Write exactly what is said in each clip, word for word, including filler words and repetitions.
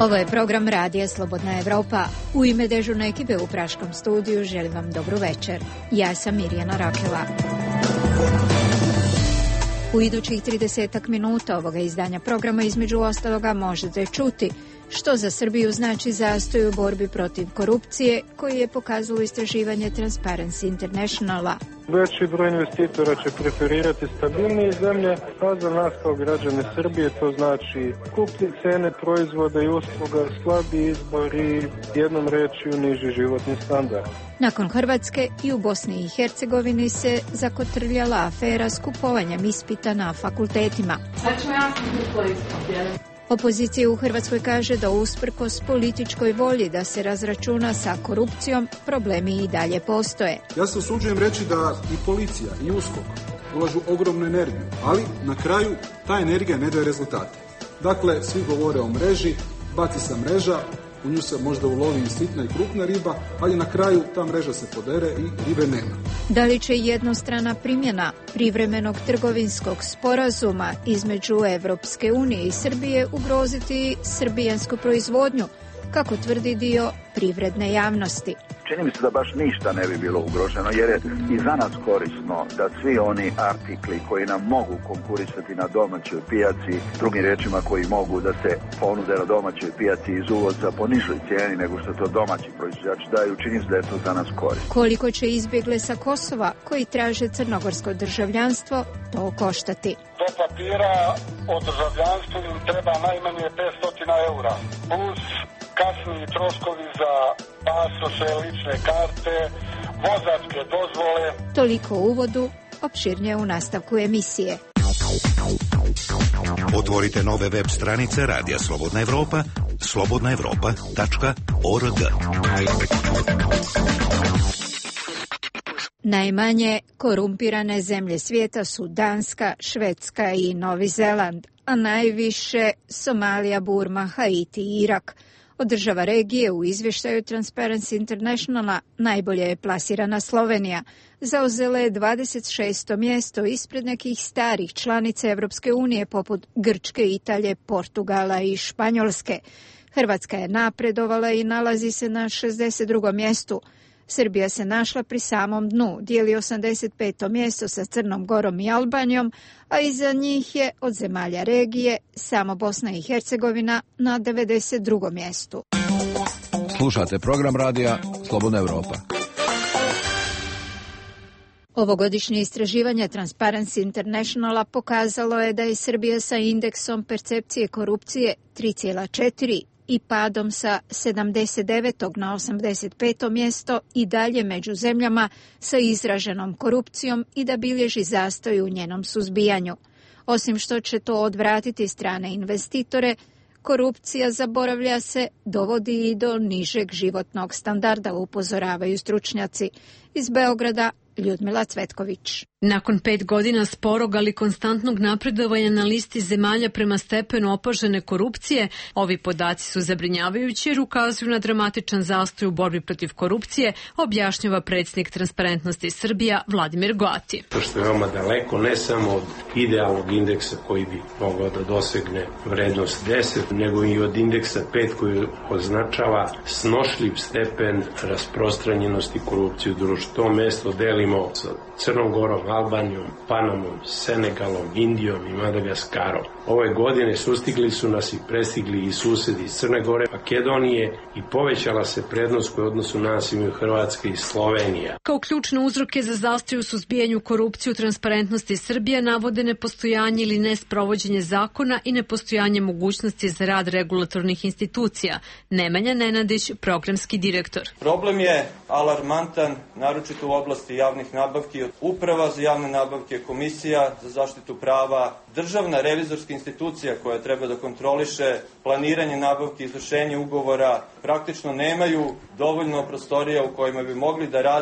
Ovo je program Radija Slobodna Evropa. U ime dežurne ekipe u Praškom studiju želim vam dobru večer. Ja sam Mirjana Rakela. U idućih tridesetak minuta ovoga izdanja programa između ostaloga možete čuti što za Srbiju znači zastoj u borbi protiv korupcije, koji je pokazalo istraživanje Transparency Internationala. Veći broj investitora će preferirati stabilnije zemlje, a za nas kao građane Srbije to znači skuplje cene proizvoda i usluga, slabi izbor i jednom rečju niži životni standard. Nakon Hrvatske i u Bosni i Hercegovini se zakotrljala afera s kupovanjem ispita na fakultetima. Opozicija u Hrvatskoj kaže da usprkos političkoj volji da se razračuna sa korupcijom, problemi i dalje postoje. Ja se usuđujem reći da i policija i USKOK ulažu ogromnu energiju, ali na kraju ta energija ne daje rezultate. Dakle, svi govore o mreži, baci se mreža, u nju se možda ulovi i sitna i krupna riba, ali na kraju ta mreža se podere i ribe nema. Da li će jednostrana primjena privremenog trgovinskog sporazuma između Evropske unije i Srbije ugroziti srbijansku proizvodnju, kako tvrdi dio privredne javnosti? Čini mi se da baš ništa ne bi bilo ugroženo, jer je i za nas korisno da svi oni artikli koji nam mogu konkurisati na domaćoj pijaci, drugim riječima koji mogu da se ponude na domaćoj pijaci iz uvoza po nižoj cijeni nego što to domaći proizvođači daju, čini se da je to za nas korisno. Koliko će izbjegle sa Kosova koji traže crnogorsko državljanstvo to koštati? Do papira o državljanstvu im treba najmanje petsto eura, plus kasniji troškovi za pasoše, lične karte, vozačke dozvole. Toliko u uvodu, opširnije u nastavku emisije. Otvorite nove web stranice Radija Slobodna Evropa, slobodna evropa tačka org. Najmanje korumpirane zemlje svijeta su Danska, Švedska i Novi Zeland, a najviše Somalija, Burma, Haiti i Irak. Od država regije u izvještaju Transparency Internationala najbolje je plasirana Slovenija. Zauzela je dvadeset šesto mjesto ispred nekih starih članica Evropske unije poput Grčke, Italije, Portugala i Španjolske. Hrvatska je napredovala i nalazi se na šezdeset drugom mjestu. Srbija se našla pri samom dnu, dijeli osamdeset peto mjesto sa Crnom Gorom i Albanijom, a iza njih je od zemalja regije samo Bosna i Hercegovina na devedeset drugom mjestu. Slušate program radija Slobodna Evropa. Ovogodišnje istraživanje Transparency Internationala pokazalo je da je Srbija sa indeksom percepcije korupcije tri zarez četiri i padom sa sedamdeset devetog na osamdeset peto mjesto i dalje među zemljama sa izraženom korupcijom i da bilježi zastoj u njenom suzbijanju. Osim što će to odvratiti strane investitore, korupcija, zaboravlja se, dovodi i do nižeg životnog standarda, upozoravaju stručnjaci. Iz Beograda Ljudmila Cvetković. Nakon pet godina sporog, ali konstantnog napredovanja na listi zemalja prema stepenu opažene korupcije, ovi podaci su zabrinjavajući jer ukazuju na dramatičan zastoj u borbi protiv korupcije, objašnjava predsjednik Transparentnosti Srbija Vladimir Goati. To što je veoma daleko, ne samo od idealnog indeksa koji bi mogao da dosegne vrednost deset, nego i od indeksa pet koji označava snošljiv stepen rasprostranjenosti korupcije u društvu. To mesto delimo sa Crnom Gorom, Albanijom, Panamom, Senegalom, Indijom i Madagaskarom. Ove godine sustigli su nas i prestigli i susedi iz Crne Gore, Makedonije i povećala se prednost koju odnosu nas imaju Hrvatska i Slovenija. Kao ključne uzroke za zastoj u suzbijanju korupcije u Transparentnosti Srbija navode nepostojanje ili nesprovođenje zakona i nepostojanje mogućnosti za rad regulatornih institucija. Nemanja Nenadić, programski direktor. Problem je alarmantan, naročito u oblasti javnih nabavki. Uprava za javne nabavke, Komisija za zaštitu prava, državna revizorska institucija koja treba da kontroliše planiranje nabavki, izvršenje ugovora, praktično nemaju dovoljno prostorija u kojima bi mogli da rade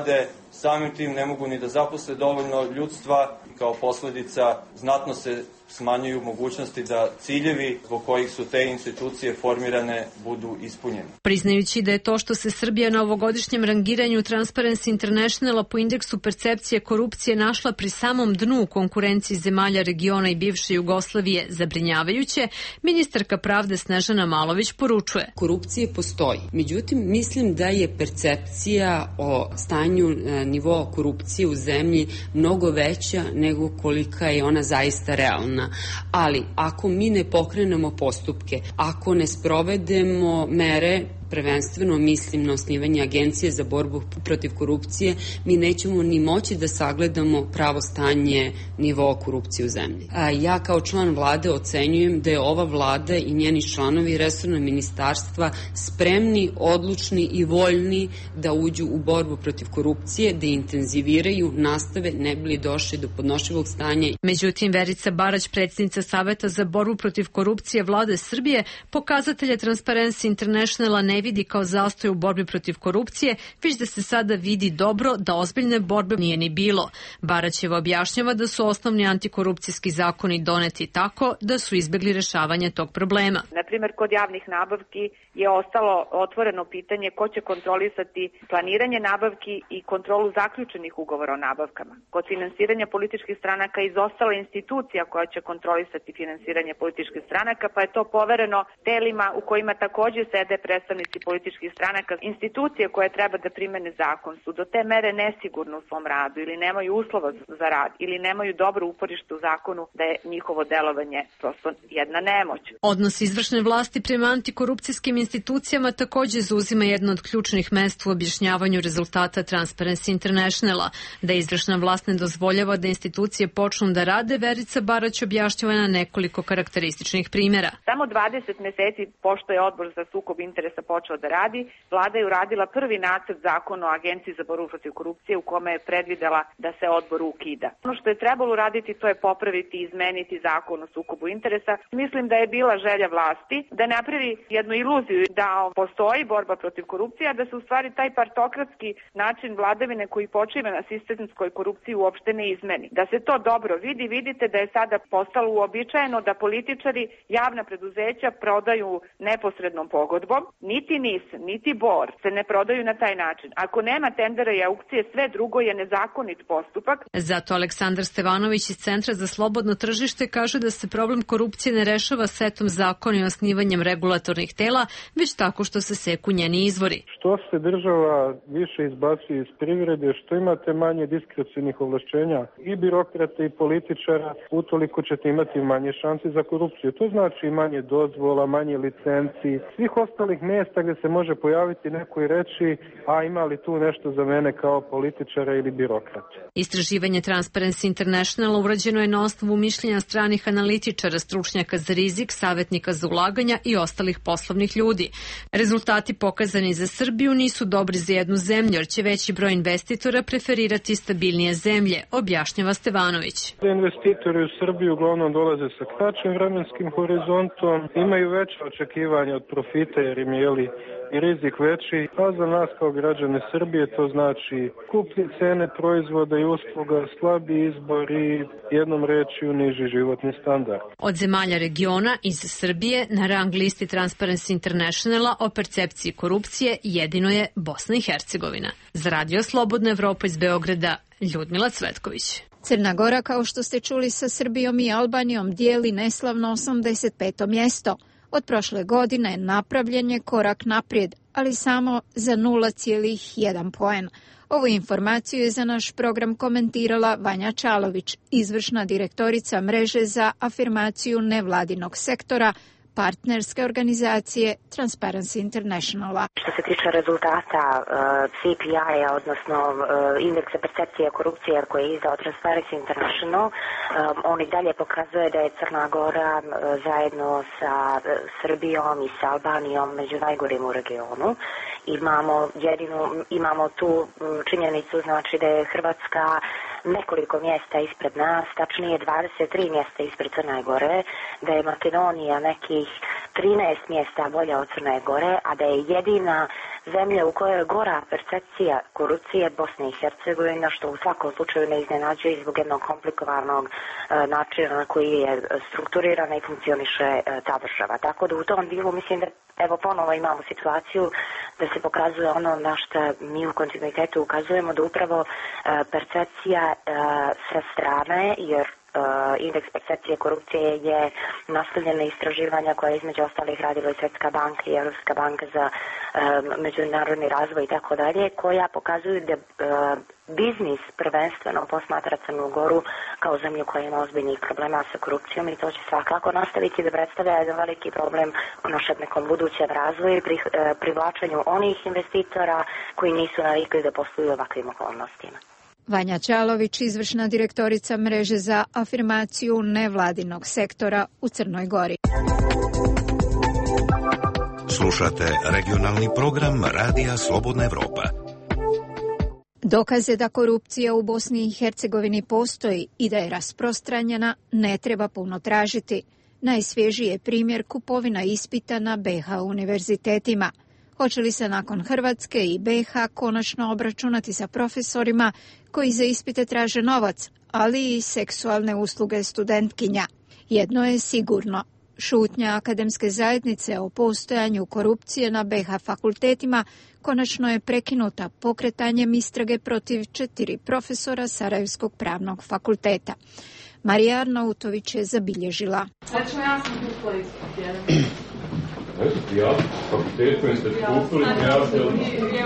samim tim ne mogu ni da zaposle dovoljno ljudstva i kao posledica znatno se smanjuju mogućnosti da ciljevi zbog kojih su te institucije formirane budu ispunjeni. Priznajući da je to što se Srbija na ovogodišnjem rangiranju Transparency Internationala po indeksu percepcije korupcije našla pri samom dnu u konkurenciji zemalja regiona i bivše Jugoslavije zabrinjavajuće, ministarka pravde Snežana Malović poručuje. Korupcije postoji. Međutim, mislim da je percepcija o stanju nivoa korupcije u zemlji mnogo veća nego kolika je ona zaista realna. Ali ako mi ne pokrenemo postupke, ako ne sprovedemo mere, prvenstveno mislim na osnivanje agencije za borbu protiv korupcije, mi nećemo ni moći da sagledamo pravo stanje nivoa korupcije u zemlji. A ja kao član vlade ocenjujem da je ova vlada i njeni članovi resorna ministarstva spremni, odlučni i voljni da uđu u borbu protiv korupcije, da intenziviraju, nastave, ne bi li došli do podnošljivog stanja. Međutim, Verica Barać, predsjednica Saveta za borbu protiv korupcije vlade Srbije, pokazatelje Transparency Internationala ne vidi kao zastoj u borbi protiv korupcije, već da se sada vidi dobro da ozbiljne borbe nije ni bilo. Baraćeva objašnjava da su osnovni antikorupcijski zakoni doneti tako da su izbjegli rešavanje tog problema. Na primjer, kod javnih nabavki je ostalo otvoreno pitanje ko će kontrolisati planiranje nabavki i kontrolu zaključenih ugovora o nabavkama. Kod finansiranja političkih stranaka izostala institucija koja će kontrolisati finansiranje političkih stranaka, pa je to povereno telima u kojima također sede predstavnici političkih stranaka. Institucije koje treba da primene zakon su do te mere nesigurne u svom radu ili nemaju uslova za rad ili nemaju dobro uporište u zakonu da je njihovo delovanje prosto jedna nemoć. Odnos izvršne vlasti prema antikorupcijskim institucijama također zauzima jedno od ključnih mesta u objašnjavanju rezultata Transparency Internationala. Da izvršna vlast ne dozvoljava da institucije počnu da rade, Verica Barać objašnjava na nekoliko karakterističnih primjera. Samo dvadeset meseci pošto je Odbor za sukob interesa počeo da radi, vlada je uradila prvi nacrt zakona o Agenciji za borbu protiv korupcije u kome je predvidela da se odbor ukida. Ono što je trebalo uraditi to je popraviti i izmeniti zakon o sukobu interesa. Mislim da je bila želja vlasti da napravi jednu iluziju da postoji borba protiv korupcije, a da se u stvari taj partokratski način vladavine koji počiva na sistemskoj korupciji uopšte ne izmeni. Da se to dobro vidi, vidite da je sada postalo uobičajeno da političari javna preduzeća prodaju neposrednom pogodbom. Niti N I S, niti Bor se ne prodaju na taj način. Ako nema tendera i aukcije, sve drugo je nezakonit postupak. Zato Aleksandar Stevanović iz Centra za slobodno tržište kaže da se problem korupcije ne rešava setom zakona i osnivanjem regulatornih tela, već tako što se seku njeni izvori. Što se država više izbacuje iz privrede, što imate manje diskrecionih ovlašćenja i birokrata i političara, utoliko ćete imati manje šanse za korupciju. To znači manje dozvola, manje licenci, svih ostalih mjesta gdje se može pojaviti neko i reći, a ima li tu nešto za mene kao političara ili birokrata. Istraživanje Transparency Internationala urađeno je na osnovu mišljenja stranih analitičara, stručnjaka za rizik, savjetnika za ulaganja i ostalih poslovnih ljudi. Rezultati pokazani za Srbiju nisu dobri za jednu zemlju, jer će veći broj investitora preferirati stabilnije zemlje, objašnjava Stevanović. Investitori u Srbiju uglavnom dolaze sa kraćim vremenskim horizontom, imaju veće očekivanja od profita jer im je jeli i rizik veći, a za nas kao građane Srbije to znači skuplje cene proizvoda i usluga, slabi izbor i jednom rečju niži životni standard. Od zemalja regiona iz Srbije na rang listi Transparency Internationala o percepciji korupcije jedino je Bosna i Hercegovina. Za Radio Slobodna Evropa iz Beograda, Ljudmila Cvetković. Crna Gora, kao što ste čuli, sa Srbijom i Albanijom dijeli neslavno osamdeset peto mjesto. Od prošle godine napravljen je korak naprijed, ali samo za nula zarez jedan poen. Ovu informaciju je za naš program komentirala Vanja Čalović, izvršna direktorica mreže za afirmaciju nevladinog sektora, partnerske organizacije Transparency Internationala. Što se tiče rezultata uh, C P I-a, odnosno uh, indeksa percepcije korupcije koje je izdao Transparency International, um, on i dalje pokazuje da je Crna Gora uh, zajedno sa uh, Srbijom i sa Albanijom među najgorim u regionu. Imamo jedinu, imamo tu um, činjenicu, znači da je Hrvatska nekoliko mjesta ispred nas, tačnije dvadeset tri mjesta ispred Crne Gore, da je Makedonija nekih trinaest mjesta bolja od Crne Gore, a da je jedina zemlja u kojoj je gora percepcija korupcije Bosne i Hercegovina, što u svakom slučaju ne iznenađuje zbog jednog komplikovanog e, načina na koji je strukturirana i funkcioniše e, ta država. Tako da u tom dijelu mislim da evo ponovo imamo situaciju da se pokazuje ono na što mi u kontinuitetu ukazujemo, da upravo e, percepcija e, sa strane, jer Uh, indeks percepcije korupcije je nastavljeno istraživanja koje je između ostalih radila i Svjetska banka i Europska banka za um, međunarodni razvoj i tako dalje, koja pokazuju da uh, biznis prvenstveno posmatra Crnu Goru kao zemlju koja ima ozbiljnih problema sa korupcijom i to će svakako nastaviti da predstavlja jedan veliki problem u našem nekom budućem razvoju i pri, uh, privlačenju onih investitora koji nisu navikli da posluju u ovakvim okolnostima. Vanja Ćalović, izvršna direktorica mreže za afirmaciju nevladinog sektora u Crnoj Gori. Slušate regionalni program Radija Slobodna Evropa. Dokaze da korupcija u Bosni i Hercegovini postoji i da je rasprostranjena ne treba puno tražiti. Najsvježiji je primjer kupovina ispita na be ha univerzitetima. Hoće li se nakon Hrvatske i be ha konačno obračunati sa profesorima koji za ispite traže novac, ali i seksualne usluge studentkinja? Jedno je sigurno. Šutnja akademske zajednice o postojanju korupcije na be ha fakultetima konačno je prekinuta pokretanjem istrage protiv četiri profesora Sarajevskog pravnog fakulteta. Marija Arnautović je zabilježila. Znači, ja sam tu koji Ja, fakultet koji ste kupili, ja ste od...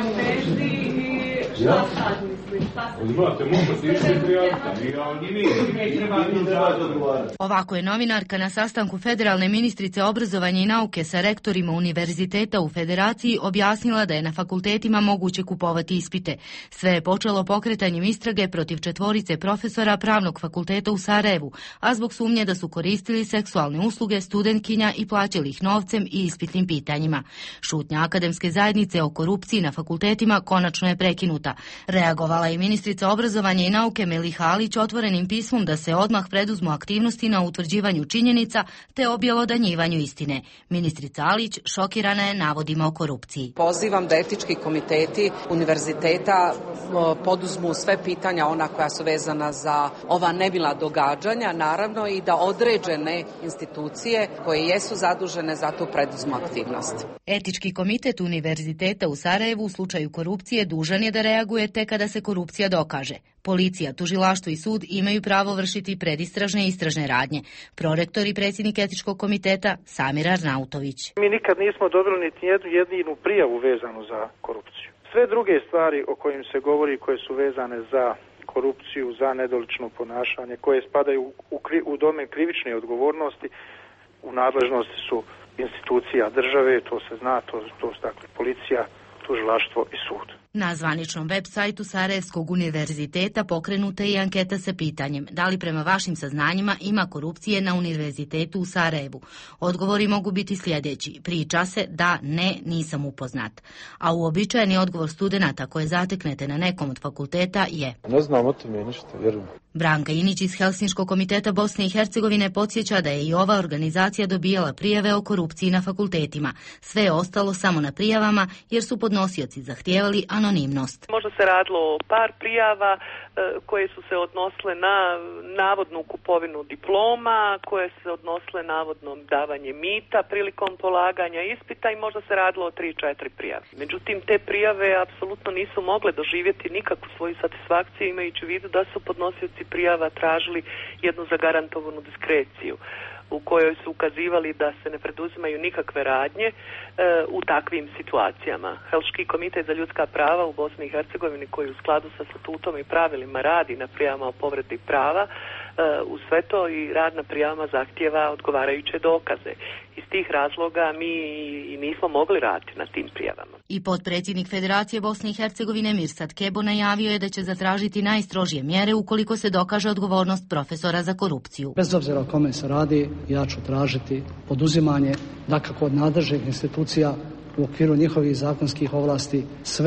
Šta sad misliš? Imate, možete išli prijaviti, ali ni ne treba odgovarati. Ovako je novinarka na sastanku federalne ministrice obrazovanja i nauke sa rektorima univerziteta u federaciji objasnila da je na fakultetima moguće kupovati ispite. Sve je počelo pokretanjem istrage protiv četvorice profesora pravnog fakulteta u Sarajevu, a zbog sumnje da su koristili seksualne usluge studentkinja i plaćali ih novcem i ispitnim pitanjima. Šutnja akademske zajednice o korupciji na fakultetima konačno je prekinuta. Reagovala je ministrica obrazovanja i nauke Meliha Alić otvorenim pismom da se odmah preduzmu aktivnosti na utvrđivanju činjenica te objelodanjivanju istine. Ministrica Alić šokirana je navodima o korupciji. Pozivam da etički komiteti univerziteta poduzmu sve pitanja ona koja su vezana za ova nemila događanja, naravno i da određene institucije koje jesu zadužene za tu preduzmu aktivnost. Etički komitet univerziteta u Sarajevu u slučaju korupcije dužan je da reaguje tek kada se korupcija dokaže. Policija, tužilaštvo i sud imaju pravo vršiti predistražne i istražne radnje. Prorektor i predsjednik etičkog komiteta Samir Arnautović. Mi nikad nismo dobili niti jednu jedinu prijavu vezanu za korupciju. Sve druge stvari o kojim se govori, koje su vezane za korupciju, za nedolično ponašanje, koje spadaju u, u domen krivične odgovornosti, u nadležnosti su institucija države, to se zna, to, to su dakle policija, tužilaštvo i sud. Na zvaničnom web sajtu Sarajevskog univerziteta pokrenuta je i anketa sa pitanjem da li prema vašim saznanjima ima korupcije na univerzitetu u Sarajevu. Odgovori mogu biti sljedeći: priča se da, ne, nisam upoznat. A uobičajeni odgovor studenata koje zateknete na nekom od fakulteta je: ne znam o tome ništa, vjerujem. Branka Inić iz Helsinškog komiteta Bosne i Hercegovine podsjeća da je i ova organizacija dobijala prijave o korupciji na fakultetima. Sve je ostalo samo na prijavama jer su podnosioci zahtijevali anonimnost. Možda se radilo o par prijava e, koje su se odnosile na navodnu kupovinu diploma, koje se odnosile navodno davanje mita prilikom polaganja ispita i možda se radilo o tri četiri prijave. Međutim, te prijave apsolutno nisu mogle doživjeti nikakvu svoju satisfakciju, imajući u vidu da su podnosioci prijava tražili jednu zagarantovanu diskreciju u kojoj su ukazivali da se ne preduzimaju nikakve radnje e, u takvim situacijama. Helški komitet za ljudska prava u Bosni i Hercegovini, koji u skladu sa statutom i pravilima radi na prijavama o povredi prava, e, u sve to i rad na prijavama zahtjeva odgovarajuće dokaze. Iz tih razloga mi i nismo mogli raditi na tim prijavama. I potpredsjednik Federacije Bosne i Hercegovine Mirsad Kebo najavio je da će zatražiti najstrožije mjere ukoliko se dokaže odgovornost profesora za korupciju. Bez obzira o kome se radi, ja ću tražiti poduzimanje dakako od nadležnih institucija u okviru njihovih zakonskih ovlasti sve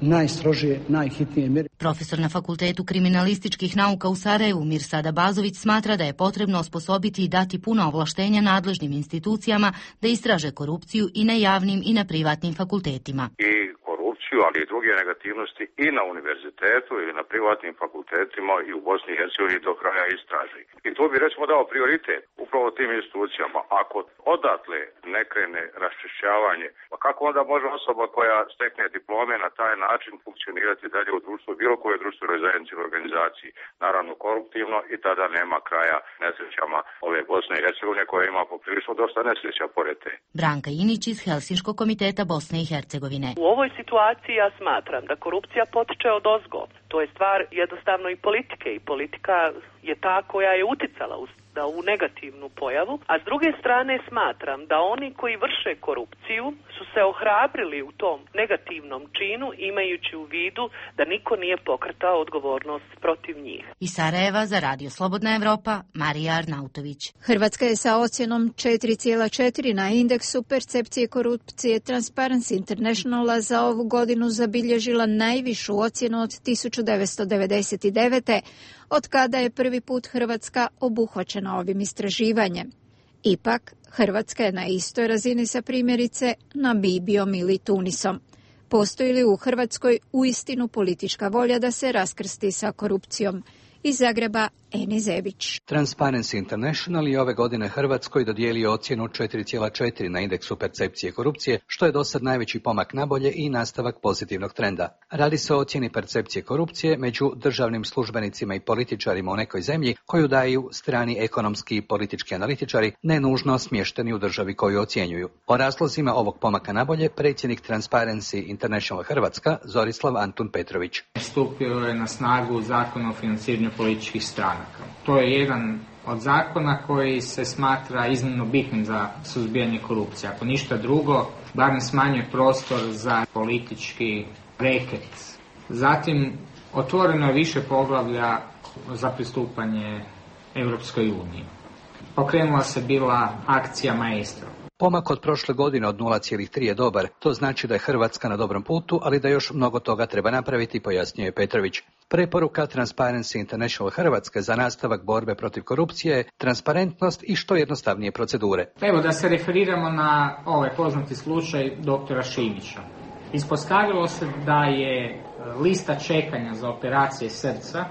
najstrožije, najhitnije mjere. Profesor na Fakultetu kriminalističkih nauka u Sarajevu Mirsada Bazović smatra da je potrebno osposobiti i dati puna ovlaštenja nadležnim institucijama da istraže korupciju i na javnim i na privatnim fakultetima. I korupciju, ali i druge negativnosti i na univerzitetu ili na privatnim fakultetima i u Bosni i Hercegovini do kraja istraži. I tu bi recimo dao prioritet upravo tim institucijama. Ako odatle ne krene raščišćavanje, pa kako onda može osoba koja stekne diplome na taj način funkcionirati dalje u društvu, bilo koje društvenoj zajednici ili organizaciji, naravno koruptivno, i tada nema kraja nesrećama ove Bosne i Hercegovine koja ima poprilično dosta nesreća pored te. Branka Inić iz Helsinškog komiteta Bosne i Hercegovine. U ovoj situaciji ja smatram da korupcija potiče od ozgo. To je stvar jednostavno i politike, i politika je ta koja je uticala u da u negativnu pojavu, a s druge strane smatram da oni koji vrše korupciju su se ohrabrili u tom negativnom činu imajući u vidu da niko nije pokretao odgovornost protiv njih. Iz Sarajeva za Radio Slobodna Evropa, Marija Arnautović. Hrvatska je sa ocjenom četiri zarez četiri na indeksu percepcije korupcije Transparency Internationala za ovu godinu zabilježila najvišu ocjenu od tisuću devetsto devedeset devete. od kada je prvi put Hrvatska obuhvaćena ovim istraživanjem. Ipak, Hrvatska je na istoj razini sa primjerice Namibijom ili Tunisom. Postoji li u Hrvatskoj uistinu politička volja da se raskrsti sa korupcijom? Iz Zagreba, Eni Zebić. Transparency International je ove godine Hrvatskoj dodijelio ocjenu četiri zarez četiri na indeksu percepcije korupcije, što je dosad najveći pomak nabolje i nastavak pozitivnog trenda. Radi se o ocjeni percepcije korupcije među državnim službenicima i političarima u nekoj zemlji koju daju strani ekonomski i politički analitičari, ne nužno smješteni u državi koju ocjenjuju. O razlozima ovog pomaka nabolje predsjednik Transparency International Hrvatska Zorislav Antun Petrović. Stupio je na snagu Zakon o financiranju političkih stranaka. To je jedan od zakona koji se smatra iznimno bitnim za suzbijanje korupcije. Ako ništa drugo, barem smanjuje prostor za politički reket. Zatim, otvoreno je više poglavlja za pristupanje Europskoj uniji. Pokrenula se bila akcija Maestro. Pomak od prošle godine od nula zarez tri je dobar. To znači da je Hrvatska na dobrom putu, ali da još mnogo toga treba napraviti, pojasnjuje Petrović. Preporuka Transparency International Hrvatske za nastavak borbe protiv korupcije je transparentnost i što jednostavnije procedure. Evo da se referiramo na ovaj poznati slučaj doktora Šimića. Ispostavilo se da je lista čekanja za operacije srca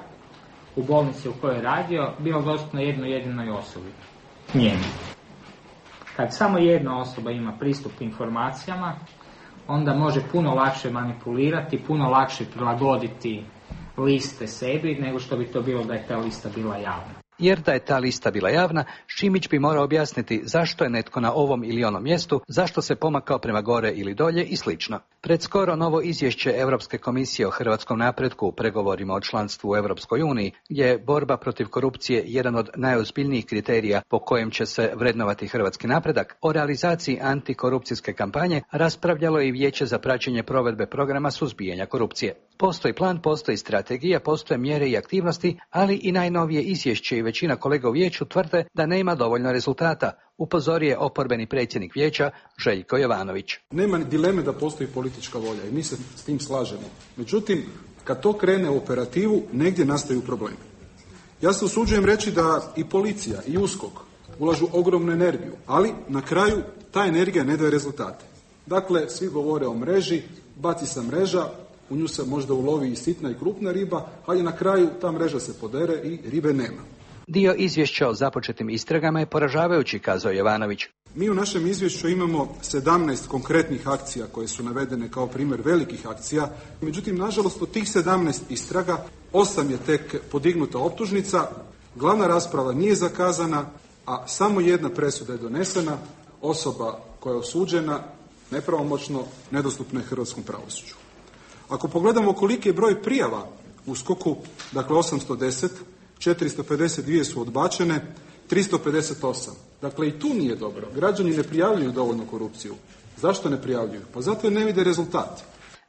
u bolnici u kojoj je radio bila dostupna jednoj jedinoj osobi. Njemu. Kad samo jedna osoba ima pristup informacijama, onda može puno lakše manipulirati, puno lakše prilagoditi liste sebi nego što bi to bilo da je ta lista bila javna. Jer da je ta lista bila javna, Šimić bi morao objasniti zašto je netko na ovom ili onom mjestu, zašto se pomakao prema gore ili dolje i slično. Pred skoro novo izvješće Europske komisije o hrvatskom napretku u pregovorima o članstvu u Europskoj uniji, gdje je borba protiv korupcije jedan od najozbiljnijih kriterija po kojem će se vrednovati hrvatski napredak, o realizaciji antikorupcijske kampanje raspravljalo je i Vijeće za praćenje provedbe programa suzbijanja korupcije. Postoji plan, postoji strategija, postoje mjere i aktivnosti, ali i najnovije izvješće i većina kolega u vijeću tvrde da nema dovoljno rezultata, upozorio oporbeni predsjednik vijeća Željko Jovanović. Nema dileme da postoji politička volja i mi se s tim slažemo. Međutim, kad to krene u operativu, negdje nastaju problemi. Ja se usuđujem reći da i policija i USKOK ulažu ogromnu energiju, ali na kraju ta energija ne daje rezultate. Dakle, svi govore o mreži, baci se mreža, u nju se možda ulovi i sitna i krupna riba, ali na kraju ta mreža se podere i ribe nema. Dio izvješća o započetim istragama je poražavajući, kazao Jovanović. Mi u našem izvješću imamo sedamnaest konkretnih akcija koje su navedene kao primjer velikih akcija. Međutim, nažalost, od tih sedamnaest istraga, osam je tek podignuta optužnica, glavna rasprava nije zakazana, a samo jedna presuda je donesena, osoba koja je osuđena nepravomoćno nedostupna je hrvatskom pravosuđu. Ako pogledamo koliki je broj prijava u skoku, dakle osamsto deset, četiristo pedeset dvije su odbačene, tristo pedeset osam. Dakle, i tu nije dobro. Građani ne prijavljuju dovoljno korupciju. Zašto ne prijavljuju? Pa zato jer ne vide rezultat.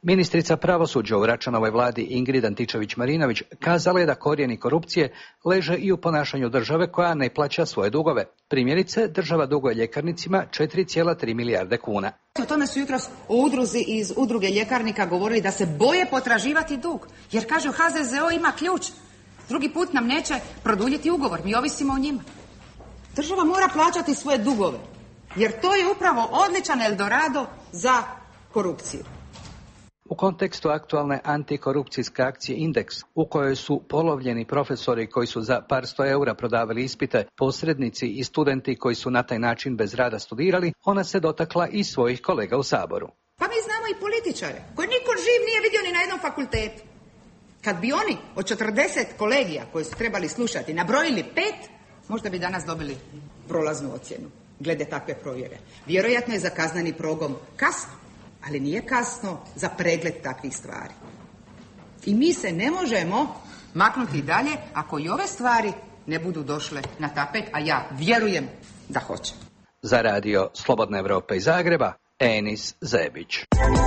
Ministrica pravosuđa u Račanovoj vladi Ingrid Antičević-Marinović kazala je da korijeni korupcije leže i u ponašanju države koja ne plaća svoje dugove. Primjerice, država duguje ljekarnicima četiri zarez tri milijarde kuna. O tome su jutros u udruzi iz udruge ljekarnika govorili da se boje potraživati dug, jer kažu H Z Z O ima ključ. Drugi put nam neće produljiti ugovor, mi ovisimo o njima. Država mora plaćati svoje dugove, jer to je upravo odličan Eldorado za korupciju. U kontekstu aktualne antikorupcijske akcije Indeks, u kojoj su polovljeni profesori koji su za par sto eura prodavali ispite, posrednici i studenti koji su na taj način bez rada studirali, ona se dotakla i svojih kolega u Saboru. Pa mi znamo i političare, koje niko živ nije vidio ni na jednom fakultetu. Kad bi oni od četrdeset kolegija koje su trebali slušati nabrojili pet, možda bi danas dobili prolaznu ocjenu glede takve provjere. Vjerojatno je za kazneni progon kasno, ali nije kasno za pregled takvih stvari. I mi se ne možemo maknuti dalje ako i ove stvari ne budu došle na tapet, a ja vjerujem da hoće. Za radio Slobodna Evropa iz Zagreba, Enis Zebić.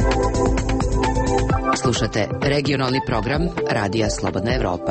Slušate regionalni program Radija Slobodna Evropa.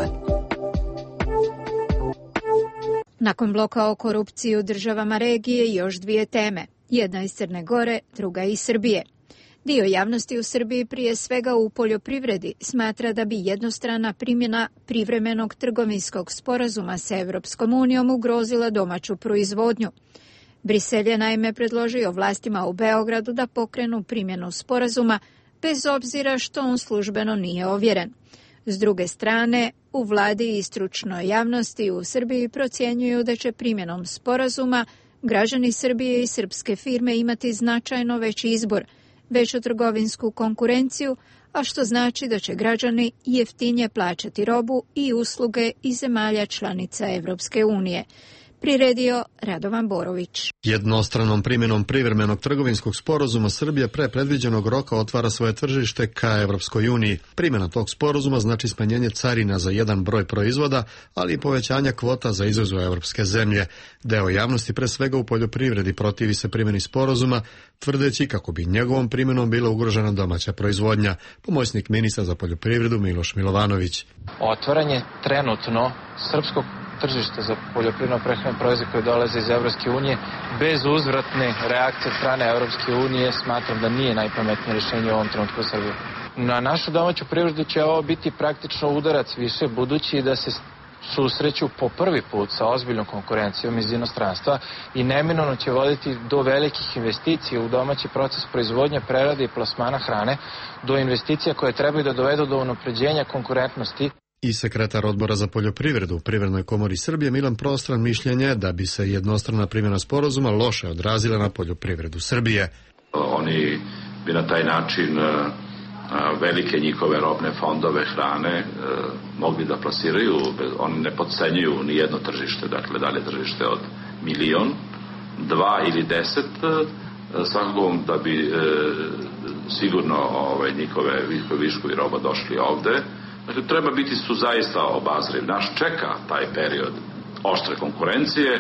Nakon bloka o korupciji u državama regije još dvije teme. Jedna iz Crne Gore, druga iz Srbije. Dio javnosti u Srbiji, prije svega u poljoprivredi, smatra da bi jednostrana primjena privremenog trgovinskog sporazuma sa Evropskom unijom ugrozila domaću proizvodnju. Brisel je naime predložio vlastima u Beogradu da pokrenu primjenu sporazuma, bez obzira što on službeno nije ovjeren. S druge strane, u vladi i stručnoj javnosti u Srbiji procjenjuju da će primjenom sporazuma građani Srbije i srpske firme imati značajno veći izbor, veću trgovinsku konkurenciju, a što znači da će građani jeftinije plaćati robu i usluge iz zemalja članica Evropske unije. Priredio Radovan Borović. Jednostranom primjenom privremenog trgovinskog sporazuma Srbija pre predviđenog roka otvara svoje tržište ka Evropskoj uniji. Primjena tog sporazuma znači smanjenje carina za jedan broj proizvoda, ali i povećanja kvota za izvoz u evropske zemlje. Deo javnosti, pre svega u poljoprivredi, protivi se primjeni sporazuma, tvrdeći kako bi njegovom primjenom bila ugrožena domaća proizvodnja. Pomoćnik ministra za poljoprivredu Miloš Milovanović. Otvaranje trenutno srpskog tržište za poljoprivredno prehrambene proizvode koji dolaze iz Evropske unije bez uzvratne reakcije strane Evropske unije smatram da nije najpametnije rješenje u ovom trenutku u Srbiji. Na našu domaću privredu će ovo biti praktično udarac više, budući da se susreću po prvi put sa ozbiljnom konkurencijom iz inostranstva i neminovno će voditi do velikih investicija u domaći proces proizvodnje, prerade i plasmana hrane, do investicija koje trebaju da dovedu do unapređenja konkurentnosti. I sekretar odbora za poljoprivredu u Privrednoj komori Srbije Milan Prostran mišljenje da bi se jednostrana primjena sporazuma loše odrazila na poljoprivredu Srbije. Oni bi na taj način velike njihove robne fondove hrane mogli da plasiraju, oni ne podcenjuju ni jedno tržište, dakle dalje tržište od milion, dva ili deset, svakako da bi sigurno ovaj, njihove viškovi roba došli ovde. Dakle, treba biti su zaista obazriv. Naš čeka taj period oštre konkurencije,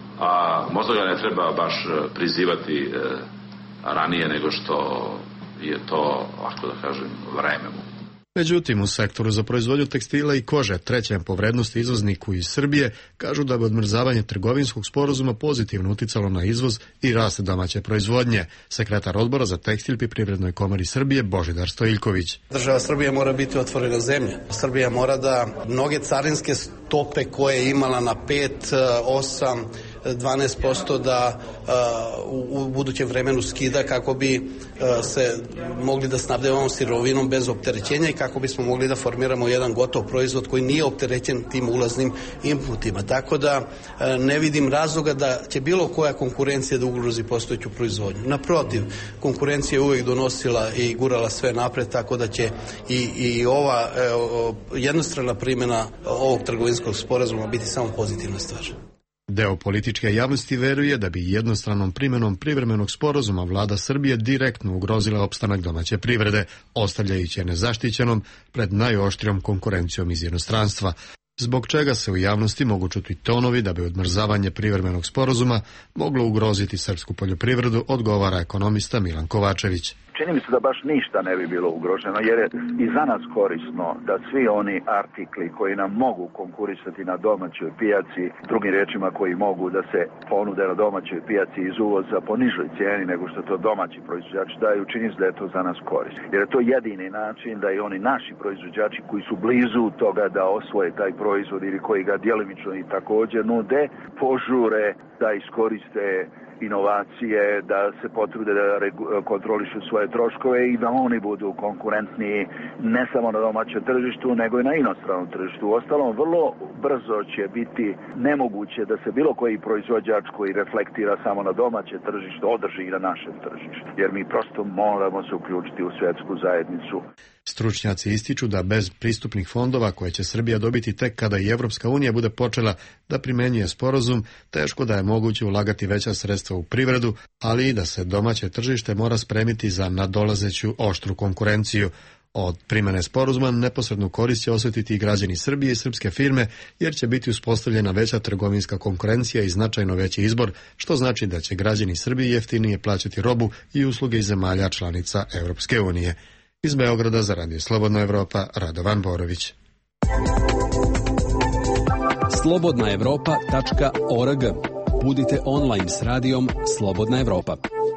a možda ga ne treba baš prizivati e, ranije nego što je to, ako da kažem, vreme mu. Međutim, u sektoru za proizvodnju tekstila i kože, trećem po vrednosti izvozniku iz Srbije, kažu da bi odmrzavanje trgovinskog sporazuma pozitivno uticalo na izvoz i rast domaće proizvodnje. Sekretar odbora za tekstil pri Privrednoj komori Srbije Božidar Stojiljković. Država Srbija mora biti otvorena zemlja. Srbija mora da mnoge carinske stope koje je imala na pet, osam, dvanaest posto da uh, u budućem vremenu skida kako bi uh, se mogli da snabdevamo sirovinom bez opterećenja i kako bismo mogli da formiramo jedan gotov proizvod koji nije opterećen tim ulaznim inputima. Tako da uh, ne vidim razloga da će bilo koja konkurencija da ugrozi postojeću proizvodnju. Naprotiv, konkurencija je uvijek donosila i gurala sve napred, tako da će i, i ova uh, jednostrana primjena ovog trgovinskog sporazuma biti samo pozitivna stvar. Deo političke javnosti veruje da bi jednostranom primjenom privremenog sporazuma vlada Srbije direktno ugrozila opstanak domaće privrede, ostavljajući je nezaštićenom pred najoštrijom konkurencijom iz inostranstva, zbog čega se u javnosti mogu čuti tonovi da bi odmrzavanje privremenog sporazuma moglo ugroziti srpsku poljoprivredu, odgovara ekonomista Milan Kovačević. čini mi se da baš ništa ne bi bilo ugroženo, jer je i za nas korisno da svi oni artikli koji nam mogu konkurisati na domaćoj pijaci, drugim riječima koji mogu da se ponude na domaćoj pijaci iz uvoza po nižoj cijeni nego što to domaći proizvođači daju, čini se da je to za nas korisno. Jer je to jedini način da i oni naši proizvođači koji su blizu toga da osvoje taj proizvod ili koji ga djelimično i također nude, požure da iskoriste inovacije, da se potrude da kontrolišu svoje troškove i da oni budu konkurentniji ne samo na domaćem tržištu, nego i na inostranom tržištu. Uostalom, vrlo brzo će biti nemoguće da se bilo koji proizvođač koji reflektira samo na domaće tržište održi i na našem tržištu, jer mi prosto moramo se uključiti u svjetsku zajednicu. Stručnjaci ističu da bez pristupnih fondova koje će Srbija dobiti tek kada i Evropska unija bude počela da primenjuje sporazum, teško da je moguće ulagati veća sredstva u privredu, ali i da se domaće tržište mora spremiti za nadolazeću oštru konkurenciju. Od primene sporazuma neposrednu korist će osjetiti i građani Srbije i srpske firme, jer će biti uspostavljena veća trgovinska konkurencija i značajno veći izbor, što znači da će građani Srbije jeftinije plaćati robu i usluge iz zemalja članica Evropske unije. Iz Beograda za Radio Slobodna Evropa, Radovan Borović. slobodna evropa tačka org. Budite online s radijom Slobodna Evropa.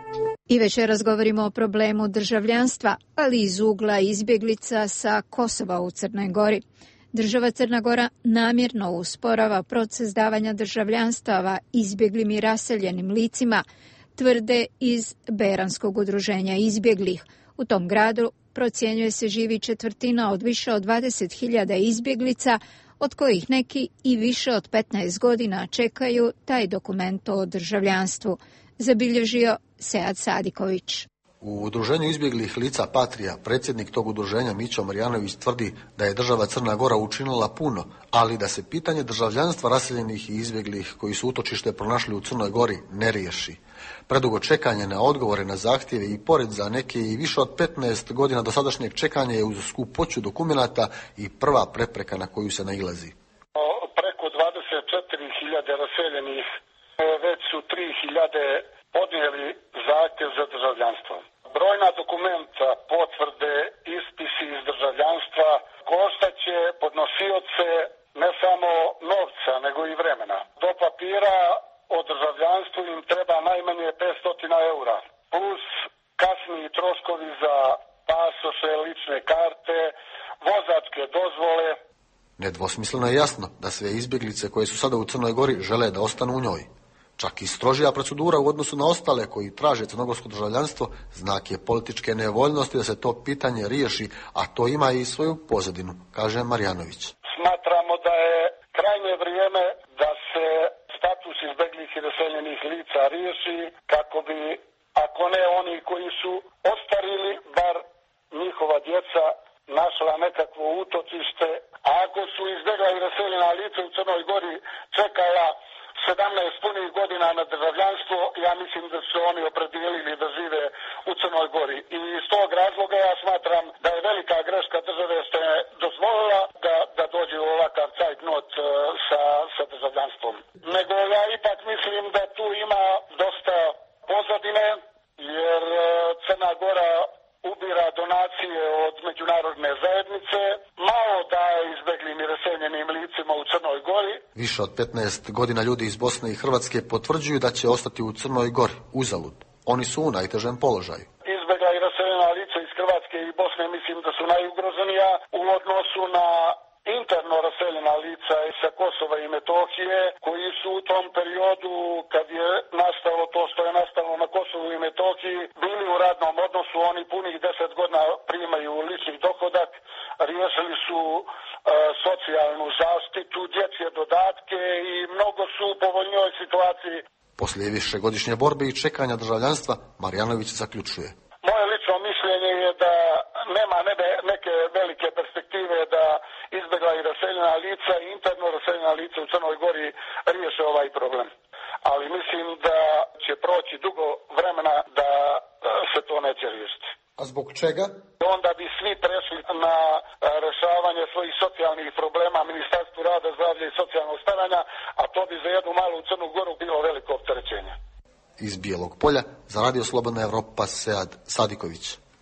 I večeras govorimo o problemu državljanstva, ali iz ugla izbjeglica sa Kosova u Crnoj Gori. Država Crna Gora namjerno usporava proces davanja državljanstava izbjeglim i raseljenim licima, tvrde iz Beranskog udruženja izbjeglih. U tom gradu procjenjuje se živi četvrtina od više od dvadeset hiljada izbjeglica, od kojih neki i više od petnaest godina čekaju taj dokument o državljanstvu, zabilježio Sead Sadiković. U udruženju izbjeglih lica Patrija predsjednik tog udruženja Mićo Marjanović tvrdi da je država Crna Gora učinila puno, ali da se pitanje državljanstva raseljenih i izbjeglih koji su utočište pronašli u Crnoj Gori ne riješi. Predugo čekanje na odgovore na zahtjeve i pored za neke i više od petnaest godina dosadašnjeg čekanja je uz skupoću dokumenata i prva prepreka na koju se nailazi. Preko dvadeset četiri hiljade raseljenih, već su tri hiljade podnijeli zahtjev za državljanstvo. Brojna dokumenta, potvrde, ispisi iz državljanstva koštaće podnosioce ne samo novca, nego i vremena. Do papira o državljanstvu im treba najmanje petsto eura, plus kasniji troškovi za pasoše, lične karte, vozačke dozvole. Nedvosmisleno je jasno da sve izbjeglice koje su sada u Crnoj Gori žele da ostanu u njoj. Čak i strožija procedura u odnosu na ostale koji traže crnogorsko državljanstvo znak je političke nevoljnosti da se to pitanje riješi, a to ima i svoju pozadinu, kaže Marjanović. Smatramo da je krajnje vrijeme da se status izbjeglih i raseljenih lica riješi kako bi, ako ne oni koji su ostarili, bar njihova djeca našla nekakvo utočište, a ako su izbjegla i raseljena lica u Crnoj Gori čekala sedamnaest punih godina na državljanstvo, ja mislim da su oni opredijelili da žive u Crnoj Gori. I iz tog razloga ja smatram da je velika greška države što je dozvolila da, da dođe u ovakav cajtnot sa, sa državljanstvom. Nego ja ipak mislim da tu ima dosta pozadine, jer Crna Gora ubira donacije od međunarodne zajednice, malo daje izbjeglim i raseljenim licima u Crnoj Gori. Više od petnaest godina ljudi iz Bosne i Hrvatske potvrđuju da će ostati u Crnoj Gori, uzalud. Oni su u najtežem položaju. Izbjegla i raseljena lica iz Hrvatske i Bosne mislim da su najugroženija u odnosu na interno raseljena lica sa Kosova i Metohije, koji su u tom periodu, kad je nastalo to što je nastalo na Kosovu i Metohiji, bili u radnom odnosu, oni punih deset godina primaju lični dohodak, riješili su e, socijalnu zaštitu, dječje dodatke i mnogo su u povoljnijoj situaciji. Poslije višegodišnje borbe i čekanja državljanstva, Marjanović zaključuje. Moje lično mišljenje je da nema nebe, neke velike perspektive da izbjegla i raseljena lica i interno raseljena lica u Crnoj Gori riješe ovaj problem. Ali mislim da će proći dugo vremena da se to neće riješiti. A zbog čega? Onda bi svi prešli na rješavanje svojih socijalnih problema Ministarstvu rada, zdravlja i socijalnog staranja, a to bi za jednu malu Crnu Goru bilo veliko opterećenje. Iz Bijelog Polja za Radio Slobodna Evropa Sead Sadiković.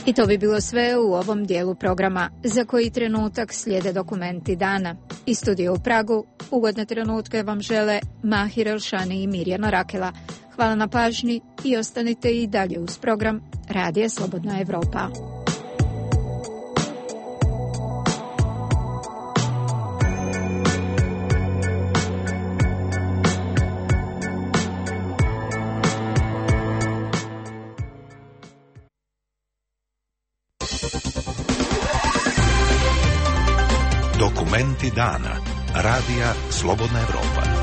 I to bi bilo sve u ovom dijelu programa. Za koji trenutak slijede dokumenti dana. Iz studija u Pragu ugodne trenutke vam žele Mahir Elšani i Mirjana Rakela. Hvala na pažnji i ostanite i dalje uz program Radija Slobodna Evropa. Dokumenti dana. Radija Slobodna Evropa.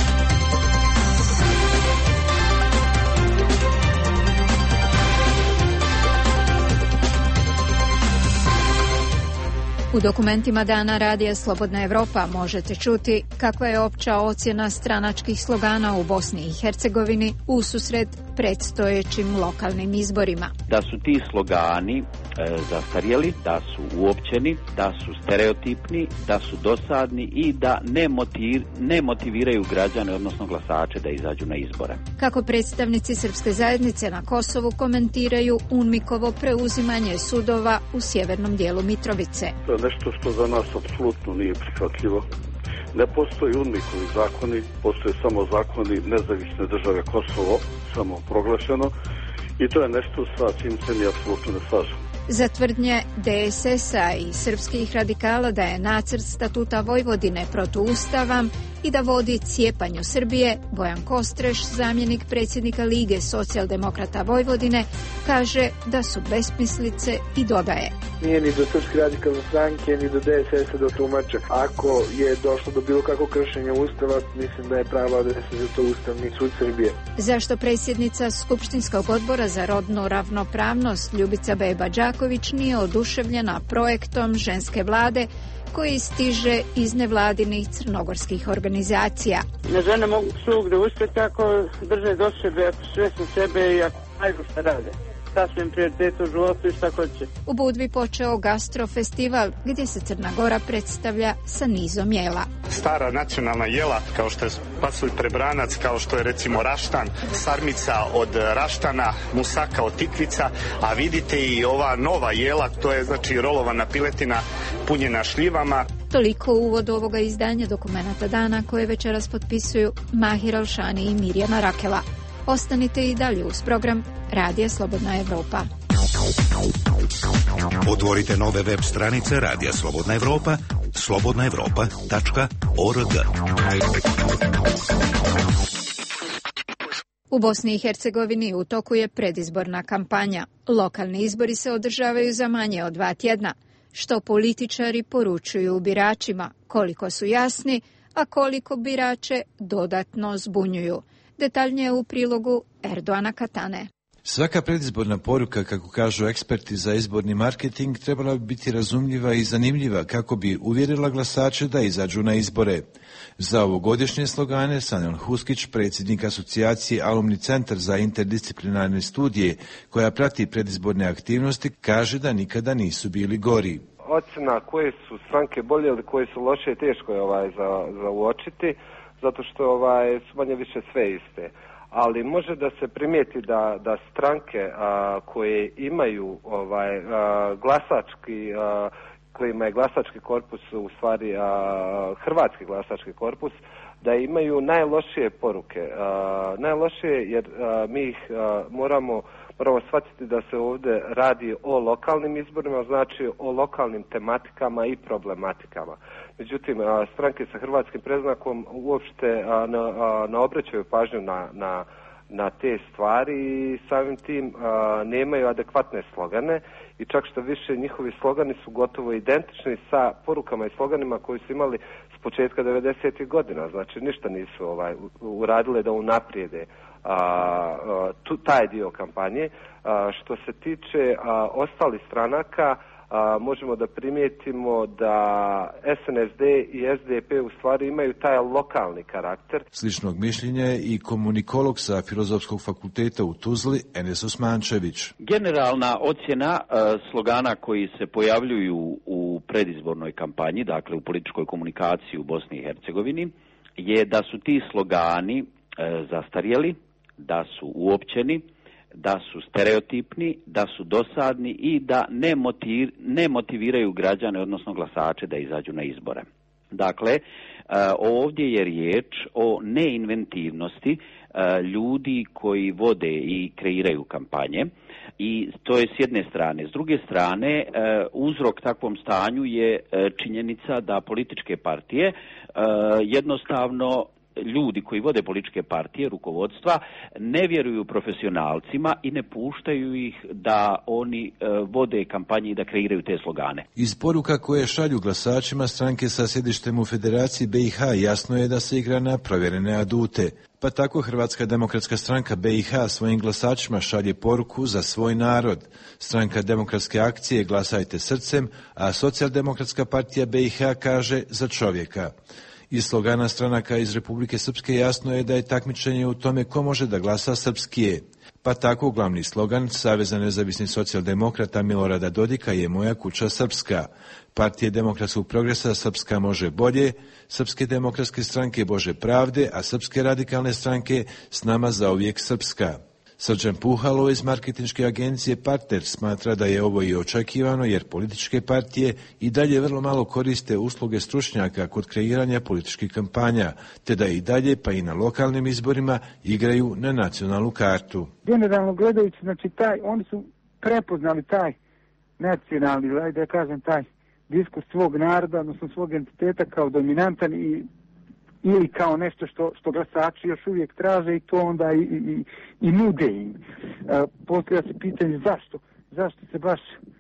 U dokumentima dana Radija Slobodna Evropa možete čuti kakva je opća ocjena stranačkih slogana u Bosni i Hercegovini ususret predstojećim lokalnim izborima. Da su ti slogani e, zastarjeli, da su uopćeni, da su stereotipni, da su dosadni i da ne, motiv, ne motiviraju građane, odnosno glasače, da izađu na izbore. Kako predstavnici srpske zajednice na Kosovu komentiraju UNMIK-ovo preuzimanje sudova u sjevernom dijelu Mitrovice. To je nešto što za nas apsolutno nije prihvatljivo. Ne postoji UNMIK-ovi zakoni, postoje samo zakoni nezavisne države Kosovo, samo proglašeno, i to je nešto sa čim se mi apsolutno ne slažem. Za tvrdnje D S S-a i srpskih radikala da je nacrt statuta Vojvodine protuustavan i da vodi cijepanju Srbije, Bojan Kostreš, zamjenik predsjednika Lige socijaldemokrata Vojvodine, kaže da su besmislice i dodaje: nije ni do Srpske radikalne stranke, ni do D S S-a da tumače. Ako je došlo do bilo kakvog kršenja Ustava, mislim da je prava adresa za to Ustavni sud Srbije. Zašto predsjednica Skupštinskog odbora za rodnu ravnopravnost Ljubica Beba Đaković nije oduševljena projektom ženske vlade koji stiže iz nevladinih crnogorskih organizacija? Ne, žene mogu svugde uspjeti ako drže do sebe, ako sve su sebe i ako znaju šta rade. Šta su im prioriteti u životu i šta hoće. U Budvi počeo gastrofestival gdje se Crna Gora predstavlja sa nizom jela. Stara nacionalna jela kao što je pasulj prebranac, kao što je recimo raštan, sarmica od raštana, musaka od tikvica, a vidite i ova nova jela, to je znači rolovana piletina punjena šljivama. Toliko u uvodu ovoga izdanja Dokumenata dana koje večeras potpisuju Mahir Elšani i Mirjana Rakela. Ostanite i dalje uz program Radija Slobodna Evropa. Otvorite nove web stranice Radija Slobodna Evropa, slobodna evropa tačka org. U Bosni i Hercegovini u toku je predizborna kampanja. Lokalni izbori se održavaju za manje od dva tjedna. Što političari poručuju biračima, koliko su jasni, a koliko birače dodatno zbunjuju. Detaljnije u prilogu Erdoana Katane. Svaka predizborna poruka, kako kažu eksperti za izborni marketing, trebala bi biti razumljiva i zanimljiva kako bi uvjerila glasače da izađu na izbore. Za ovogodišnje slogane Sanjon Huskić, predsjednik asocijacije Alumni centar za interdisciplinarne studije, koja prati predizborne aktivnosti, kaže da nikada nisu bili gori. Ocjena koje su stranke bolje ili koje su loše teško je ovaj za, za uočiti, zato što ovaj, su manje više sve iste. Ali može da se primijeti da, da stranke a, koje imaju ovaj, a, glasački, a, kojima je glasački korpus u stvari a, hrvatski glasački korpus, da imaju najlošije poruke. A, najlošije jer a, mi ih a, moramo, moramo shvatiti da se ovdje radi o lokalnim izborima, znači o lokalnim tematikama i problematikama. Međutim, a, stranke sa hrvatskim predznakom uopšte a, ne, a, ne obraćaju pažnju na, na, na te stvari i samim tim a, nemaju adekvatne slogane i čak što više njihovi slogani su gotovo identični sa porukama i sloganima koji su imali s početka devedesetih godina. Znači ništa nisu ovaj, uradile da unaprijede a, a, tu, taj dio kampanje. A, što se tiče a, ostalih stranaka, a, možemo da primijetimo da S N S D i S D P u stvari imaju taj lokalni karakter. Sličnog mišljenja je i komunikolog sa Filozofskog fakulteta u Tuzli, Enes Osmančević. Generalna ocjena uh, slogana koji se pojavljuju u predizbornoj kampanji, dakle u političkoj komunikaciji u Bosni i Hercegovini, je da su ti slogani uh, zastarjeli, da su uopćeni, da su stereotipni, da su dosadni i da ne, motiv, ne motiviraju građane, odnosno glasače, da izađu na izbore. Dakle, ovdje je riječ o neinventivnosti ljudi koji vode i kreiraju kampanje i to je s jedne strane. S druge strane, uzrok takvom stanju je činjenica da političke partije jednostavno ljudi koji vode političke partije, rukovodstva, ne vjeruju profesionalcima i ne puštaju ih da oni e, vode kampanje i da kreiraju te slogane. Iz poruka koje šalju glasačima stranke sa sjedištem u Federaciji B i H jasno je da se igra na provjerene adute. Pa tako Hrvatska demokratska stranka B i H svojim glasačima šalje poruku za svoj narod. Stranka demokratske akcije Glasajte srcem, a Socijaldemokratska partija B i H kaže za čovjeka. Iz slogana stranaka iz Republike Srpske jasno je da je takmičenje u tome ko može da glasa srpskije. Pa tako glavni slogan Saveza nezavisnih socijaldemokrata Milorada Dodika je Moja kuća srpska. Partije demokratskog progresa Srpska može bolje, Srpske demokratske stranke Bože pravde, a Srpske radikalne stranke S nama zauvijek srpska. Srđan Puhalo iz marketinške agencije Partner smatra da je ovo i očekivano jer političke partije i dalje vrlo malo koriste usluge stručnjaka kod kreiranja političkih kampanja, te da i dalje pa i na lokalnim izborima igraju na nacionalnu kartu. Generalno gledajući, znači taj, oni su prepoznali taj nacionalni, da kažem, taj diskurs svog naroda, odnosno svog entiteta kao dominantan i ili kao nešto što, što glasači još uvijek traže i to onda i, i, i nude im. E, postavlja se pitanje zašto? Zašto se baš,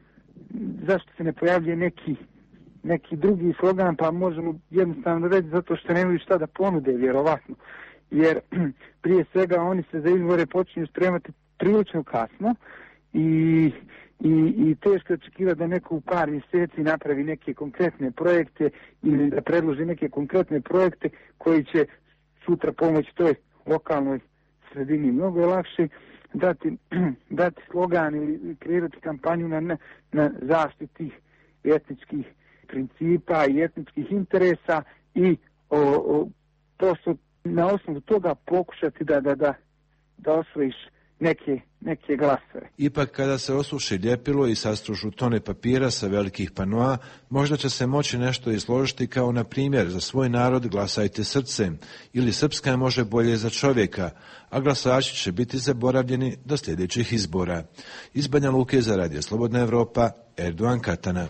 zašto se ne pojavljuje neki, neki drugi slogan, pa možemo jednostavno reći zato što nemaju šta da ponude, vjerovatno. Jer prije svega oni se za izbore počinju spremati prilično kasno i I, i teško je očekivati da neko u par mjeseci napravi neke konkretne projekte ili da predloži neke konkretne projekte koji će sutra pomoći toj lokalnoj sredini. Mnogo je lakše dati, dati slogan ili kreirati kampanju na, na, na zaštiti etničkih principa i etničkih interesa i o, o, prosto na osnovu toga pokušati da, da, da, da osvojiš neke, neke glasove. Ipak kada se osuši ljepilo i sastružu tone papira sa velikih panoa, možda će se moći nešto izložiti kao na primjer za svoj narod glasajte srcem ili Srpska može bolje za čovjeka, a glasači će biti zaboravljeni do sljedećih izbora. Iz Banja Luke za Radio Slobodna Evropa, Erdogan Katana.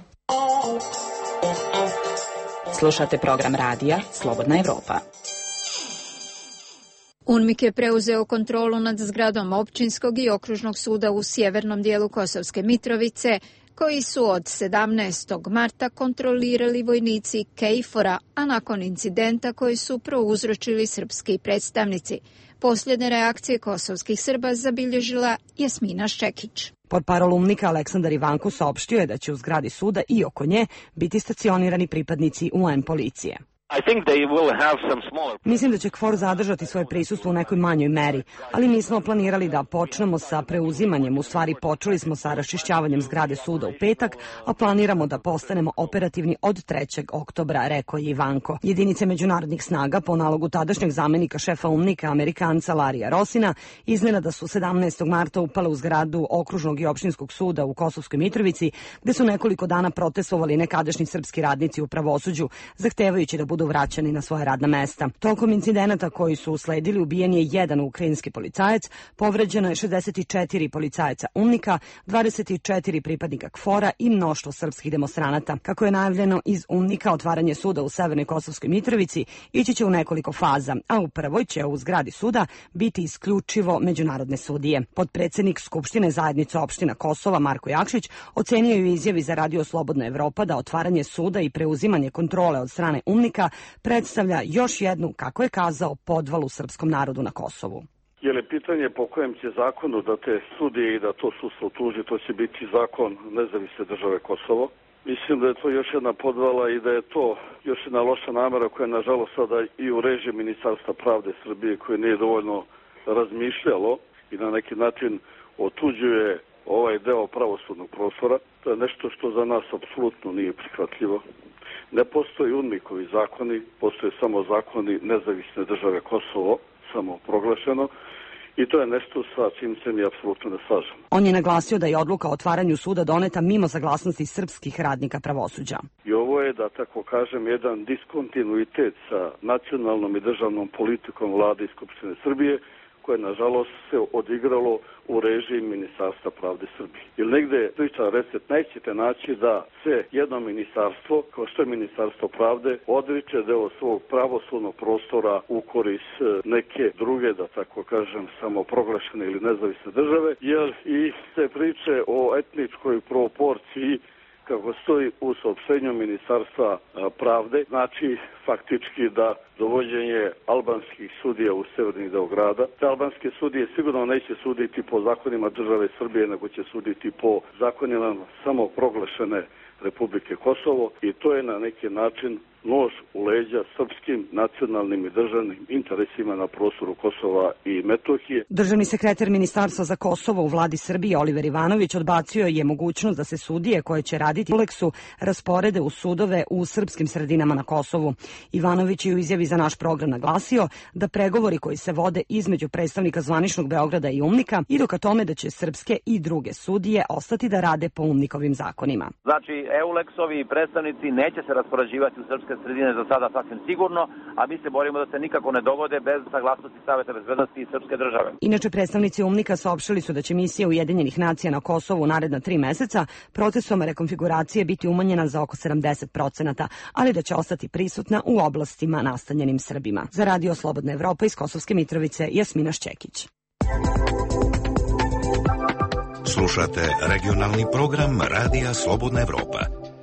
Slušate program radija Slobodna Evropa. UNMIK je preuzeo kontrolu nad zgradom općinskog i okružnog suda u sjevernom dijelu Kosovske Mitrovice, koji su od sedamnaestog marta kontrolirali vojnici KFOR-a, a nakon incidenta koji su prouzročili srpski predstavnici. Posljedne reakcije kosovskih Srba zabilježila Jasmina Ščekić. Portparol UNMIK-a Aleksandar Ivanko saopštio je da će u zgradi suda i oko nje biti stacionirani pripadnici U N policije. Mislim da će KFOR zadržati svoje prisustvo u nekoj manjoj meri, ali mi smo planirali da počnemo sa preuzimanjem, u stvari počeli smo sa raščišćavanjem zgrade suda u petak, a planiramo da postanemo operativni od trećeg oktobra, rekao je Ivanko. Jedinice međunarodnih snaga po nalogu tadašnjeg zamenika šefa UNMIK-a Amerikanca Larija Rosina iznenada su sedamnaestog marta upale u zgradu okružnog i opštinskog suda u Kosovskoj Mitrovici, gde su nekoliko dana protestovali nekadašnji srpski radnici u pravosuđu, zahtevajući da budu vraćani na svoje radna mesta. Tokom incidenata koji su usledili ubijen je jedan ukrajinski policajac, povređeno je šezdeset četiri policajaca UNMIK-a, dvadeset četiri pripadnika KFOR-a i mnoštvo srpskih demonstranata. Kako je najavljeno iz UNMIK-a, otvaranje suda u Severnoj Kosovskoj Mitrovici ići će u nekoliko faza, a u prvoj će u zgradi suda biti isključivo međunarodne sudije. Potpredsjednik Skupštine zajednice opština Kosova Marko Jakšić ocenio je u izjavi za Radio Slobodna Evropa da otvaranje suda i preuzimanje kontrole od strane UNMIK-a predstavlja još jednu, kako je kazao, podvalu srpskom narodu na Kosovu. Je li pitanje po kojem će zakonu da te sudije i da to sudstvo tuži, to će biti zakon nezavisne države Kosovo? Mislim da je to još jedna podvala i da je to još jedna loša namera koja je nažalost sada i u režiji Ministarstva pravde Srbije koje nije dovoljno razmišljalo i na neki način otuđuje ovaj deo pravosudnog prostora. To je nešto što za nas apsolutno nije prihvatljivo. Ne postoji UNMIK-ovi zakoni, postoje samo zakoni nezavisne države Kosovo, samo proglašeno. I to je nešto sa čim se mi apsolutno ne slažem. On je naglasio da je odluka o otvaranju suda doneta mimo saglasnosti srpskih radnika pravosuđa. I ovo je, da tako kažem, jedan diskontinuitet sa nacionalnom i državnom politikom Vlade i Skupštine Srbije, koje nažalost se odigralo u režiji Ministarstva pravde Srbije. Jer negde priča recept nećete naći da se jedno ministarstvo, kao što je Ministarstvo pravde, odriče deo svog pravosudnog prostora u korist neke druge, da tako kažem, samoproglašene ili nezavisne države, jer i se priče o etničkoj proporciji kako stoji u saopštenju Ministarstva pravde, znači faktički da dovođenje albanskih sudija u severni deo grada. Te albanske sudije sigurno neće suditi po zakonima države Srbije, nego će suditi po zakonima samoproglašene Republike Kosovo i to je na neki način nož u leđa srpskim nacionalnim i državnim interesima na prostoru Kosova i Metohije. Državni sekretar Ministarstva za Kosovo u vladi Srbije Oliver Ivanović odbacio je mogućnost da se sudije koje će raditi u Uleksu rasporede u sudove u srpskim sredinama na Kosovu. Ivanović je u izjavi za naš program naglasio da pregovori koji se vode između predstavnika zvaničnog Beograda i UMNIK-a idu ka tome da će srpske i druge sudije ostati da rade po UMNIK-ovim zakonima. Znači, EULEX-ovi predstavnici neće se raspoređivati u srpske sredine za sada sasvim sigurno, a mi se borimo da se nikako ne dogode bez saglasnosti Saveta bezbednosti i srpske države. Inače, predstavnici UMNIK-a saopštili su da će misija Ujedinjenih nacija na Kosovu u naredna tri meseca procesom rekonfiguracije biti umanjena za oko sedamdeset procenata, ali da će ostati prisutna u oblastima nastanjenim Srbima. Za Radio Slobodna Evropa iz Kosovske Mitrovice, Jasmina Šćekić. Slušate regionalni program Radija Slobodna Evropa.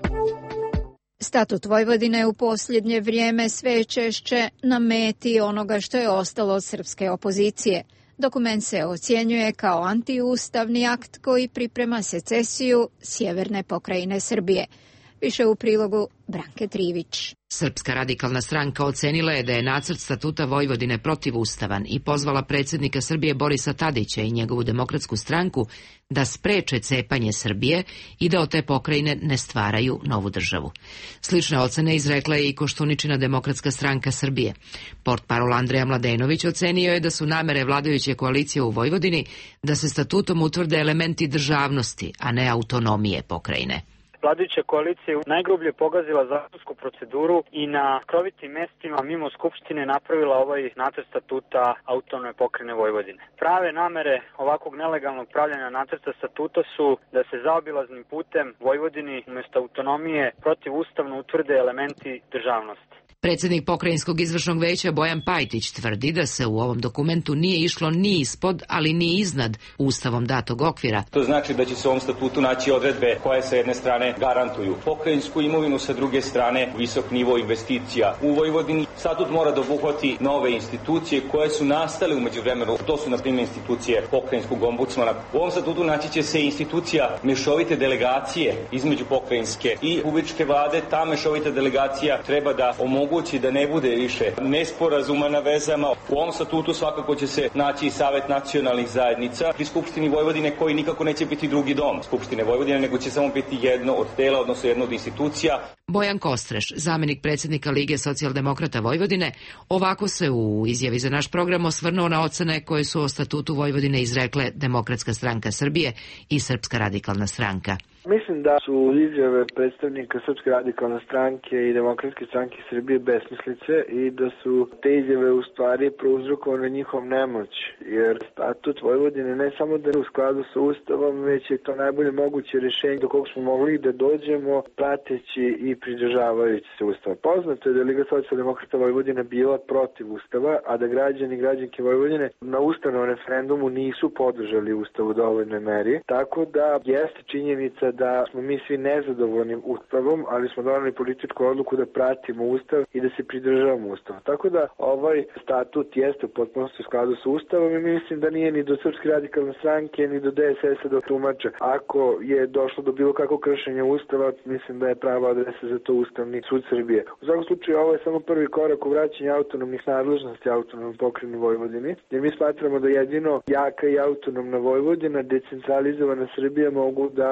Statut Vojvodine je u posljednje vrijeme sve češće na meti onoga što je ostalo od srpske opozicije. Dokument se ocjenjuje kao antiustavni akt koji priprema secesiju sjeverne pokrajine Srbije. Više u prilogu Branke Trivić. Srpska radikalna stranka ocenila je da je nacrt statuta Vojvodine protivustavan i pozvala predsjednika Srbije Borisa Tadića i njegovu demokratsku stranku da spreče cepanje Srbije i da od te pokrajine ne stvaraju novu državu. Slične ocene izrekla je i Koštuničina demokratska stranka Srbije. Portparol Andreja Mladenović ocenio je da su namere vladajuće koalicije u Vojvodini da se statutom utvrde elementi državnosti, a ne autonomije pokrajine. Vladajuća koalicija je najgrublje pogazila zakonsku proceduru i na krovitim mestima mimo Skupštine napravila ovaj nacrt statuta autonomne pokrajine Vojvodine. Prave namere ovakvog nelegalnog pravljanja nacrta statuta su da se zaobilaznim putem Vojvodini umjesto autonomije protivustavno utvrde elementi državnosti. Predsjednik pokrajinskog izvršnog veća Bojan Pajtić tvrdi da se u ovom dokumentu nije išlo ni ispod, ali ni iznad ustavom datog okvira. To znači da će se u ovom statutu naći odredbe koje sa jedne strane garantuju pokrajinsku imovinu, sa druge strane visok nivo investicija u Vojvodini. Statut mora da obuhvati nove institucije koje su nastale u međuvremenu. To su na primjer institucije pokrajinskog ombudsmana. U ovom statutu naći će se institucija mešovite delegacije između pokrajinske i republičke vlade. Ta mešovita delegacija treba da omogući da ne bude više nesporazuma na vezama. U ovom statutu svakako će se naći i Savet nacionalnih zajednica pri Skupštini Vojvodine, koji nikako neće biti drugi dom Skupštine Vojvodine, nego će samo biti jedno od tela, odnosno jedno od institucija. Bojan Kostreš, zamjenik predsjednika Lige socijaldemokrata Vojvodine, ovako se u izjavi za naš program osvrnuo na ocene koje su o statutu Vojvodine izrekle Demokratska stranka Srbije i Srpska radikalna stranka. Mislim da su izjave predstavnika Srpske radikalne stranke i Demokratske stranke Srbije besmislice i da su te izjave u stvari prouzrokovane njihov nemoć, jer statut Vojvodine ne samo da je u skladu sa Ustavom, već je to najbolje moguće rješenje do kog smo mogli da dođemo prateći i pridržavajući se Ustava. Poznato je da je Liga socijaldemokrata Vojvodine bila protiv Ustava, a da građani i građanke Vojvodine na ustavnom referendumu nisu podržali Ustav u dovoljnoj meri, tako da jeste činjenica da smo mi svi nezadovoljni Ustavom, ali smo donali političku odluku da pratimo Ustav i da se pridržavamo Ustava. Tako da ovaj statut jeste u potpunosti u skladu sa Ustavom i mislim da nije ni do Srpske radikalne stranke ni do D S S-a do tumača. Ako je došlo do bilo kakvog kršenja Ustava, mislim da je prava adresa za to Ustavni sud Srbije. U svakom slučaju ovo je samo prvi korak u vraćanju autonomnih nadležnosti autonomnoj pokrajini Vojvodini, jer mi smatramo da jedino jaka i autonomna Vojvodina, decentralizovana Srbija mogu da kao rezultat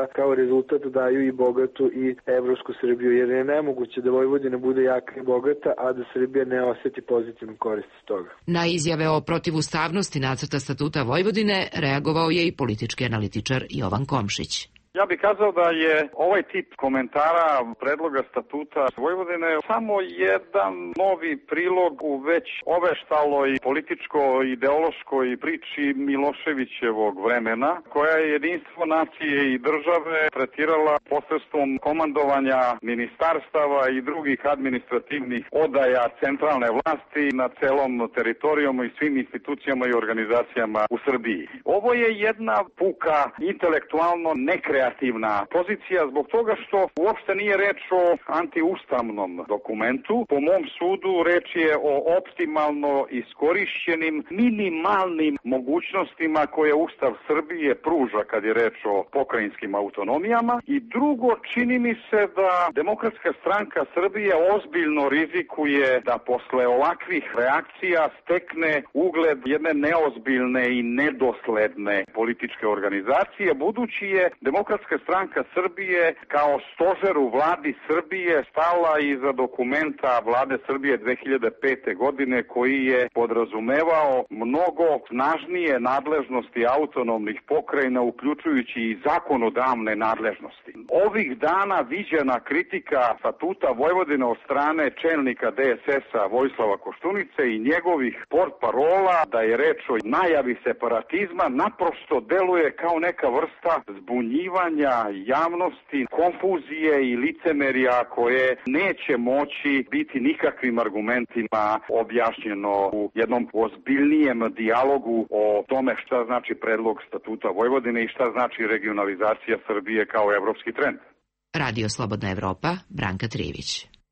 rezultat daju i bogatu i evropsku Srbiju, jer je nemoguće da Vojvodina bude jaka i bogata, a da Srbija ne osjeti pozitivnu korist iz toga. Na izjave o protivustavnosti nacrta statuta Vojvodine reagovao je i politički analitičar Jovan Komšić. Ja bih kazao da je ovaj tip komentara predloga statuta Vojvodine samo jedan novi prilog u već oveštaloj političko-ideološkoj priči Miloševićevog vremena, koja je jedinstvo nacije i države tretirala posredstvom komandovanja ministarstava i drugih administrativnih odaja centralne vlasti na celom teritorijumu i svim institucijama i organizacijama u Srbiji. Ovo je jedna puka intelektualno nekreativna kreativna pozicija zbog toga što uopšte nije reč o antiustavnom dokumentu. Po mom sudu reč je o optimalno iskorišćenim minimalnim mogućnostima koje Ustav Srbije pruža kad je reč o pokrajinskim autonomijama. I drugo, čini mi se da Demokratska stranka Srbije ozbiljno rizikuje da posle ovakvih reakcija stekne ugled jedne neozbiljne i nedosledne političke organizacije, budući je Demokratska stranka Srbije kao stožer u vladi Srbije stala iza dokumenta vlade Srbije dve hiljade pete. godine koji je podrazumevao mnogo snažnije nadležnosti autonomnih pokrajina, uključujući i zakonodavne nadležnosti. Ovih dana viđena kritika statuta Vojvodine od strane čelnika D S S-a Vojislava Koštunice i njegovih portparola da je reč o najavi separatizma naprosto deluje kao neka vrsta zbunjivanja javnosti, konfuzije i licemerja koje neće moći biti nikakvim argumentima objašnjeno u jednom ozbiljnijem dijalogu o tome šta znači predlog statuta Vojvodine i šta znači regionalizacija Srbije kao evropski trend. Radio Slobodna Evropa, Branka Trivić.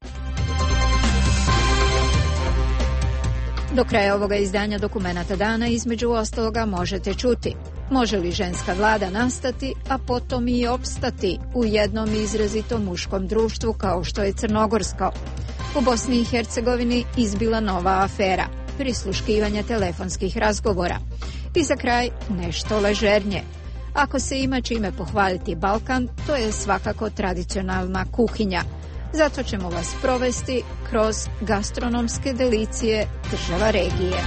Do kraja ovoga izdanja Dokumenata dana između ostaloga možete čuti: može li ženska vlada nastati, a potom i opstati u jednom izrazito muškom društvu kao što je crnogorsko? U Bosni i Hercegovini izbila nova afera, prisluškivanje telefonskih razgovora. I za kraj nešto ležernje. Ako se ima čime pohvaliti Balkan, to je svakako tradicionalna kuhinja. Zato ćemo vas provesti kroz gastronomske delicije država regije.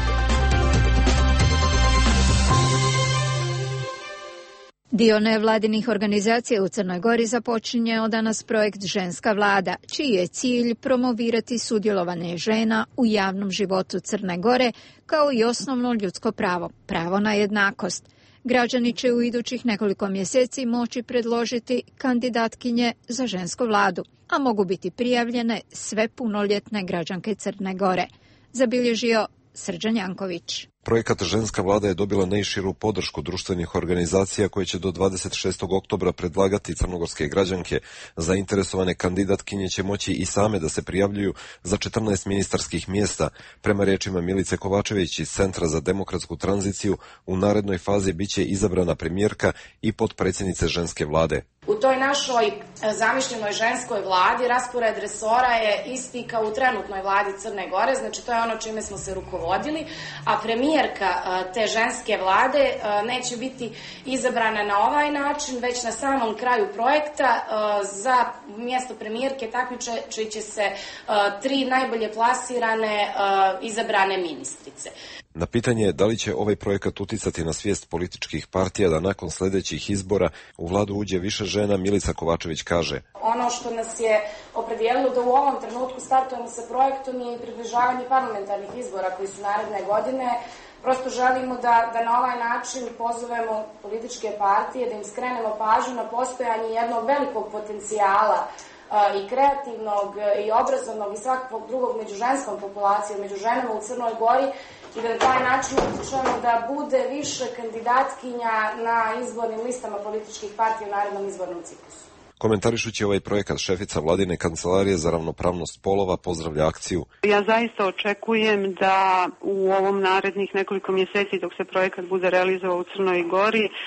Dio nevladinih organizacija u Crnoj Gori započinje od danas projekt Ženska vlada, čiji je cilj promovirati sudjelovanje žena u javnom životu Crne Gore kao i osnovno ljudsko pravo, pravo na jednakost. Građani će u idućih nekoliko mjeseci moći predložiti kandidatkinje za žensku vladu, a mogu biti prijavljene sve punoljetne građanke Crne Gore, zabilježio Srđan Janković. Projekat Ženska vlada je dobila najširu podršku društvenih organizacija koje će do dvadeset šestog oktobra predlagati crnogorske građanke. Zainteresovane kandidatkinje će moći i same da se prijavljuju za četrnaest ministarskih mjesta. Prema riječima Milice Kovačević iz Centra za demokratsku tranziciju, u narednoj fazi biće izabrana premijerka i potpredsjednice Ženske vlade. U toj našoj zamišljenoj ženskoj vladi raspored resora je isti kao u trenutnoj vladi Crne Gore, znači to je ono čime smo se rukovodili, a premijerka te ženske vlade neće biti izabrana na ovaj način, već na samom kraju projekta. Za mjesto premijerke takmičit će se tri najbolje plasirane izabrane ministrice. Na pitanje da li će ovaj projekat uticati na svijest političkih partija da nakon sljedećih izbora u vladu uđe više žena, Milica Kovačević kaže: ono što nas je opredijelilo da u ovom trenutku startujemo sa projektom je i približavanje parlamentarnih izbora koji su naredne godine. Prosto želimo da, da na ovaj način pozovemo političke partije, da im skrenemo pažnju na postojanje jednog velikog potencijala i kreativnog i obrazovnog i svakog drugog među ženskom populacijom, među ženama u Crnoj Gori, i da na taj način utičemo da bude više kandidatkinja na izbornim listama političkih partija u narednom izbornom ciklusu. Komentarišući ovaj projekat, šefica vladine kancelarije za ravnopravnost polova pozdravlja akciju. Ja zaista očekujem da u ovom narednih nekoliko mjeseci dok se projekat bude realizovao u Crnoj Gori e,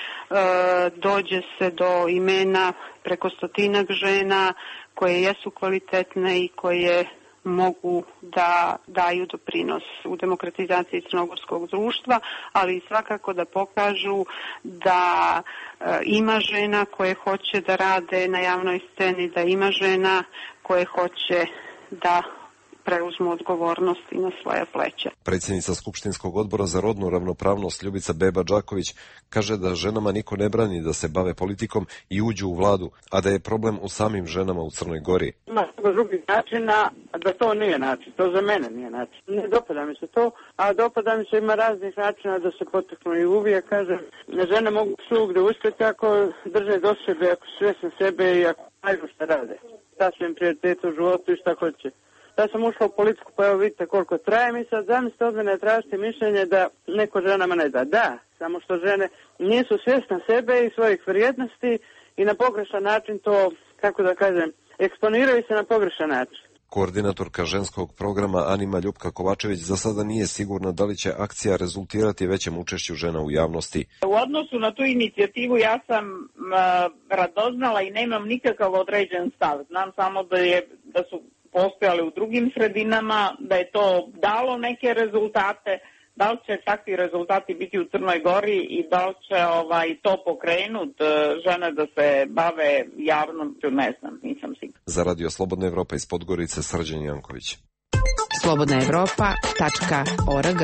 dođe se do imena preko stotinak žena koje jesu kvalitetne i koje mogu da daju doprinos u demokratizaciji crnogorskog društva, ali svakako da pokažu da e, ima žena koje hoće da rade na javnoj sceni, da ima žena koje hoće da preuzmu odgovornosti na svoje pleća. Predsjednica Skupštinskog odbora za rodnu ravnopravnost Ljubica Beba Đaković kaže da ženama niko ne brani da se bave politikom i uđu u vladu, a da je problem u samim ženama u Crnoj Gori. Ima drugih načina, da to nije način, to za mene nije način. Ne dopada mi se to, a dopada mi se ima raznih načina da se poteknu i uvijek, kažem, žene mogu svugde uspjeti ako drže do sebe, ako su svjesne sebe i ako znaju šta rade. Šta su im prioriteti u životu i šta hoće. Ja sam ušla u politiku, pa evo vidite koliko traje mi sad, zamislite od mene tražiti mišljenje da neko ženama ne da. Da, samo što žene nisu svjesne sebe i svojih vrijednosti i na pogrešan način to, kako da kažem, eksponiraju se na pogrešan način. Koordinatorka ženskog programa Anima Ljupka Kovačević za sada nije sigurna da li će akcija rezultirati većem učešću žena u javnosti. U odnosu na tu inicijativu ja sam uh, radoznala i nemam nikakav određen stav. Znam samo da, je, da su postojali u drugim sredinama, da je to dalo neke rezultate. Da li će takvi rezultati biti u Crnoj Gori i da li će ovaj, to pokrenut žene da se bave javnošću, ne znam, nisam sigurna. Za Radio Slobodna Evropa iz Podgorice, Srđan Janković. slobodna evropa tačka org.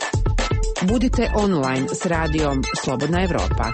Budite online s radijom Slobodna Evropa.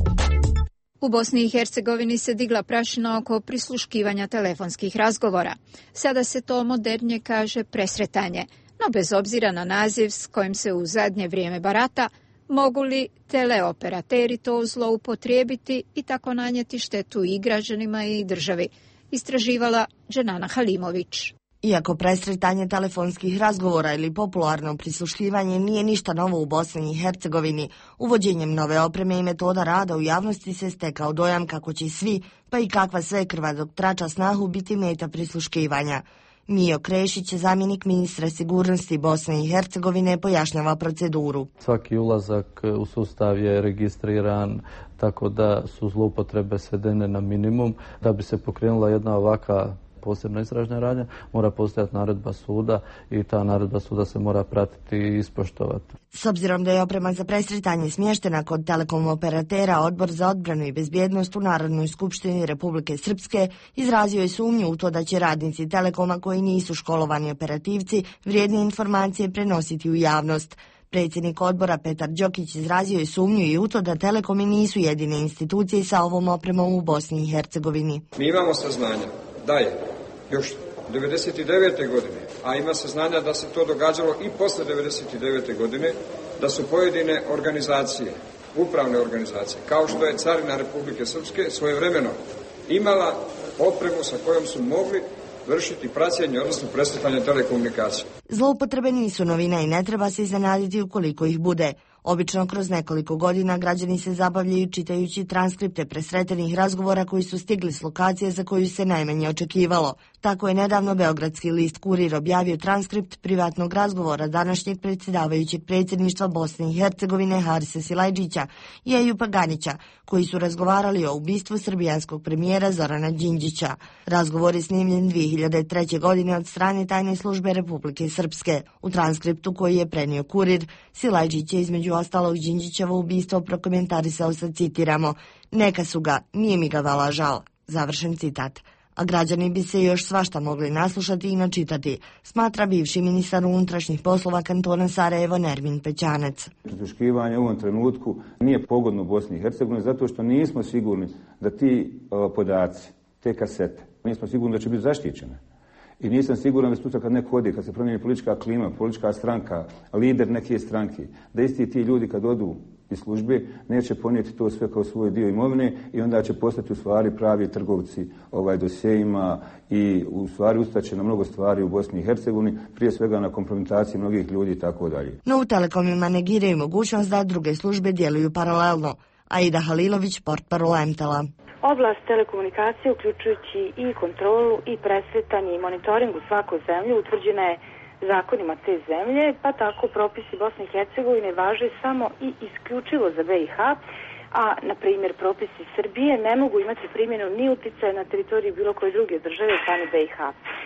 U Bosni i Hercegovini se digla prašina oko prisluškivanja telefonskih razgovora. Sada se to modernije kaže presretanje, no bez obzira na naziv s kojim se u zadnje vrijeme barata, mogu li teleoperateri to zloupotrijebiti i tako nanijeti štetu i građanima i državi, istraživala Dženana Halimović. Iako presretanje telefonskih razgovora ili popularno prisluškivanje nije ništa novo u Bosni i Hercegovini, uvođenjem nove opreme i metoda rada u javnosti se stekao dojam kako će svi, pa i kakva sve krva dok trača snahu, biti meta prisluškivanja. Mijo Krešić, zamjenik ministra sigurnosti Bosne i Hercegovine, pojašnjava proceduru. Svaki ulazak u sustav je registriran, tako da su zloupotrebe svedene na minimum. Da bi se pokrenula jedna ovaka posebna istražna radnja, mora postojati naredba suda i ta naredba suda se mora pratiti i ispoštovati. S obzirom da je oprema za presretanje smještena kod telekom operatera, Odbor za odbranu i bezbjednost u Narodnoj skupštini Republike Srpske izrazio je sumnju u to da će radnici Telekoma koji nisu školovani operativci vrijedne informacije prenositi u javnost. Predsjednik odbora Petar Đokić izrazio je sumnju i u to da Telekomi nisu jedine institucije sa ovom opremom u Bosni i Hercegovini. Mi imamo saznanja da je još devedeset devete godine, a ima saznanja da se to događalo i posle devedeset devete godine, da su pojedine organizacije, upravne organizacije, kao što je Carina Republike Srpske, svojevremeno imala opremu sa kojom su mogli vršiti praćenje, odnosno presretanje telekomunikacije. Zloupotrebe nisu novina i ne treba se iznenaditi ukoliko ih bude. Obično kroz nekoliko godina građani se zabavljaju čitajući transkripte presretenih razgovora koji su stigli s lokacije za koju se najmanje očekivalo. Tako je nedavno beogradski list Kurir objavio transkript privatnog razgovora današnjeg predsjedavajućeg predsjedništva Bosne i Hercegovine Harisa Silajdžića i Ejupa Ganića, koji su razgovarali o ubistvu srbijanskog premijera Zorana Đinđića. Razgovor je snimljen dvije hiljade treće. godine od strane tajne službe Republike Srpske. U transkriptu koji je prenio Kurir, Silajdžić je između ostalog Đinđićevo ubistvo prokomentarisao sa, citiramo, neka su ga, nije mi ga vala žal. Završen citat. A građani bi se još svašta mogli naslušati i načitati, smatra bivši ministar unutrašnjih poslova kantona Sarajevo Nermin Pećanac. Prisluškivanje u ovom trenutku nije pogodno Bosni i Hercegovini zato što nismo sigurni da ti o, podaci, te kasete, nismo sigurni da će biti zaštićene. I nisam siguran da sutra kad neko odi, kad se promijeni politička klima, politička stranka, lider neke stranke, da isti ti ljudi kad odu iz službe neće ponijeti to sve kao svoj dio imovine i onda će postati u stvari pravi trgovci ovaj dosjeima i u stvari ustaće na mnogo stvari u Bosni i Hercegovini, prije svega na kompromitaciji mnogih ljudi i tako dalje. No u Telekomima negiraju mogućnost da druge službe djeluju paralelno. Aida Halilović, portparol M T L-a. Oblast telekomunikacije, uključujući i kontrolu i presretanje i monitoring u svakoj zemlji, utvrđena je zakonima te zemlje, pa tako propisi Bosne i Hercegovine važe samo i isključivo za B i H, a, na primjer, propisi Srbije ne mogu imati primjenu ni uticaja na teritoriji bilo koje druge države strane B i H.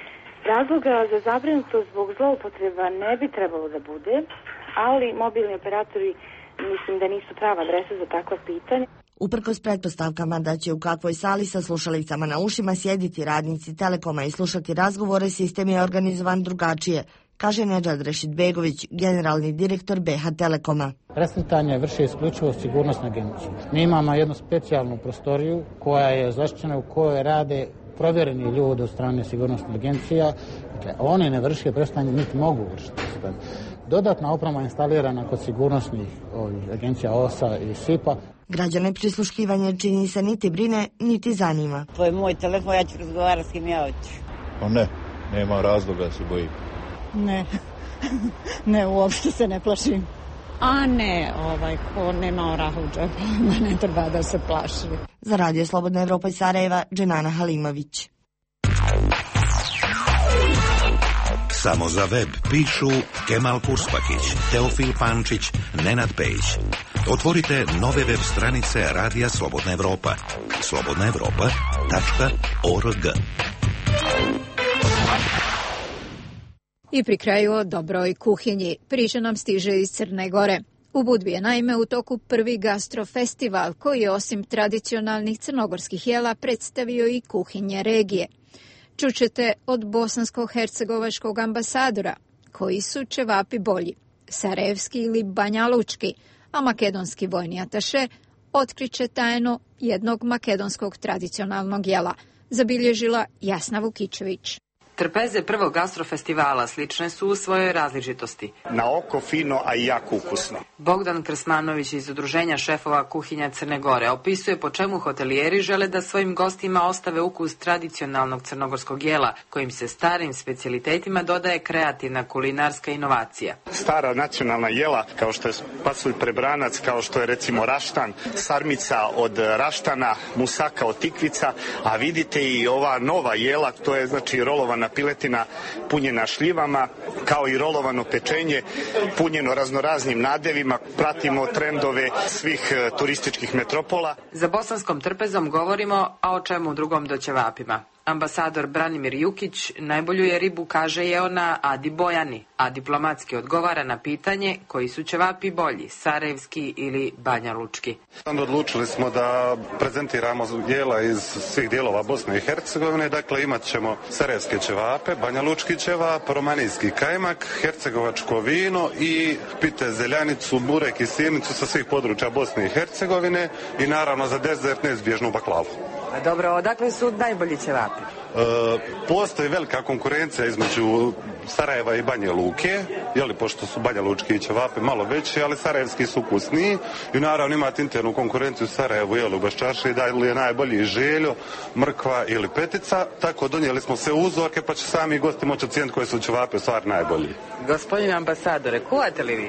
Razloga za zabrinutost zbog zloupotreba ne bi trebalo da bude, ali mobilni operatori mislim da nisu prava adresa za takva pitanja. Uprkos pretpostavkama da će u kakvoj sali sa slušalicama na ušima sjediti radnici Telekoma i slušati razgovore, sistem je organizovan drugačije, kaže Nedžad Rešidbegović, generalni direktor B H Telekoma. Presretanje vrši isključivo sigurnosna agencija. Mi imamo jednu specijalnu prostoriju koja je zaštićena, u kojoj rade provjereni ljudi od strane sigurnosnih agencija. Dakle, oni ne vrše presretanje, niti mogu vršiti. Dodatna oprema je instalirana kod sigurnosnih ovih, agencija O S A i S I P A. Građane prisluškivanje čini se niti brine, niti zanima. To je moj telefon, ja ću razgovarati s kim ja hoću. Pa ne, nema razloga da se bojim. Ne, ne, uopšte se ne plašim. A ne, ovaj, ko nema oraha u džepu, ne treba da se plaši. Za Radio Slobodna Evropa iz Sarajeva, Dženana Halimović. Samo za web pišu Kemal Purspakić, Teofil Pančić, Nenad Pejić. Otvorite nove web stranice Radija Slobodna Evropa. slobodna evropa tačka org. I pri kraju o dobroj kuhinji. Priča nam stiže iz Crne Gore. U Budvi je naime u toku prvi gastrofestival koji je osim tradicionalnih crnogorskih jela predstavio i kuhinje regije. Čućete od bosansko-hercegovačkog ambasadora koji su ćevapi bolji, sarajevski ili banjalučki, a makedonski vojni ataše otkriće tajnu jednog makedonskog tradicionalnog jela, zabilježila Jasna Vukičević. Trpeze prvog gastrofestivala slične su u svojoj različitosti. Na oko fino, a i jako ukusno. Bogdan Krsmanović iz Udruženja šefova kuhinja Crne Gore opisuje po čemu hotelijeri žele da svojim gostima ostave ukus tradicionalnog crnogorskog jela, kojim se starim specijalitetima dodaje kreativna kulinarska inovacija. Stara nacionalna jela, kao što je pasulj prebranac, kao što je recimo raštan, sarmica od raštana, musaka od tikvica, a vidite i ova nova jela, to je znači rolovana piletina punjena šljivama, kao i rolovano pečenje punjeno raznoraznim nadevima. Pratimo trendove svih turističkih metropola. Za bosanskom trpezom govorimo, a o čemu drugom do ćevapima. Ambasador Branimir Jukić najbolju je ribu kaže jeo na Adi Bojani, a diplomatski odgovara na pitanje koji su ćevapi bolji, sarajevski ili banjalučki. Odlučili smo da prezentiramo jela iz svih dijelova Bosne i Hercegovine, dakle imat ćemo sarajevske ćevape, banjalučki ćevap, romanijski kajmak, hercegovačko vino i pite zeljanicu, burek i sirnicu sa svih područja Bosne i Hercegovine i naravno za dezert neizbježnu baklavu. Dobro, odakle su najbolji ćevapi? E, postoji velika konkurencija između Sarajeva i Banja Luke, jeli, pošto su banjalučki ćevapi malo veći, ali sarajevski su ukusniji i naravno imate internu konkurenciju u Sarajevu, jeli, u Baščaši, da li je najbolji željo, mrkva ili petica, tako donijeli smo sve uzorke pa će sami gosti moći ocijeniti koje su ćevape u stvari najbolji. Gospodine ambasadore, kuvate li vi?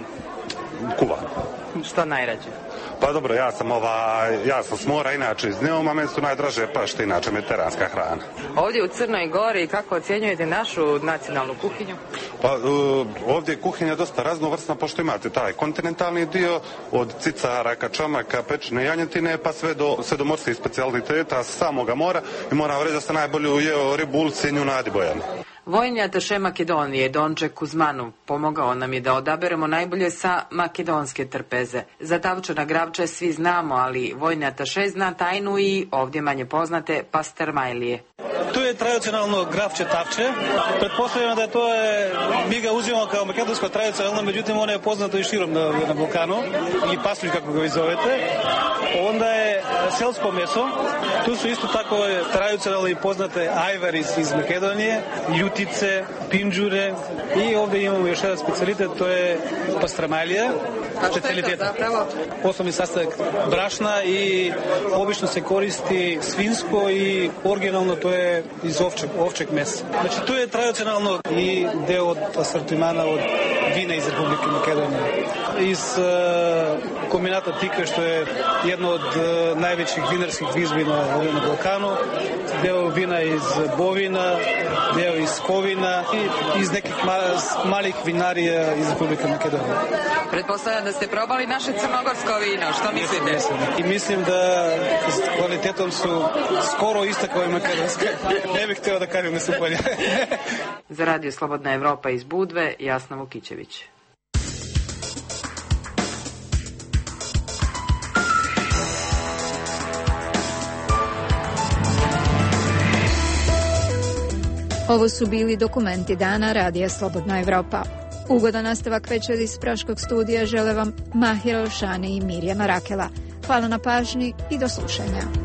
Kuvam. Što najrađe? Pa dobro, ja sam ova, ja sam s mora, inače iz Neuma, meni su najdraže pašte, inače mediteranska hrana. Ovdje u Crnoj Gori, kako ocjenjujete našu nacionalnu kuhinju? Pa uh, ovdje je kuhinja dosta raznovrsna, pošto imate taj kontinentalni dio, od cicara, kačamaka, pečene janjetine, pa sve do, sve do morskih specijaliteta sa samoga mora i moram reći da sam najbolju jeo ribu ulcinju na Adi Bojani. Vojni ataše Makedonije, Donče Kuzmanov, pomogao nam je da odaberemo najbolje sa makedonske trpeze. Za tavčana gravče svi znamo, ali vojni ataše zna tajnu i ovdje manje poznate pastermajlije. To je tradicionalno gravče tavče. Pretpostavljamo da to je, mi ga uzimamo kao makedonsko tradicionalno, međutim ono je poznato i širom na, na Balkanu, i pasulj kako ga vi zovete. Onda je selsko meso, tu su isto tako tradicionalno i poznate ajvar iz, iz Makedonije, ljutice, pinđure i ovdje imamo još jedan specijalitet, to je pastramaljija. A što je to zapravo? Osnovni sastavak brašna i obično se koristi svinjsko i originalno to je iz ovčeg, ovčeg mesa. Znači to je tradicionalno i deo od asortimana od vina iz Republike Makedonije. iz uh, kombinata Tikve, što je jedno od uh, najvećih vinarskih vizbina na Balkanu. Deo vina iz Bovina, deo iz Kovina i iz nekih malih vinarija iz Republike Makedonije. Pretpostavljam da ste probali naše crnogorsko vino, što mislite? Mislim, mislim. I mislim da s kvalitetom su skoro ista kao i makedonska. Ne bih htio da kažem da su bolje. Za Radio Slobodna Evropa iz Budve, Jasna Vukićević. Ovo su bili dokumenti dana Radija Slobodna Evropa. Ugodan nastavak večeri iz Praškog studija žele vam Mahira Olšani i Mirjana Rakela. Hvala na pažnji i do slušanja.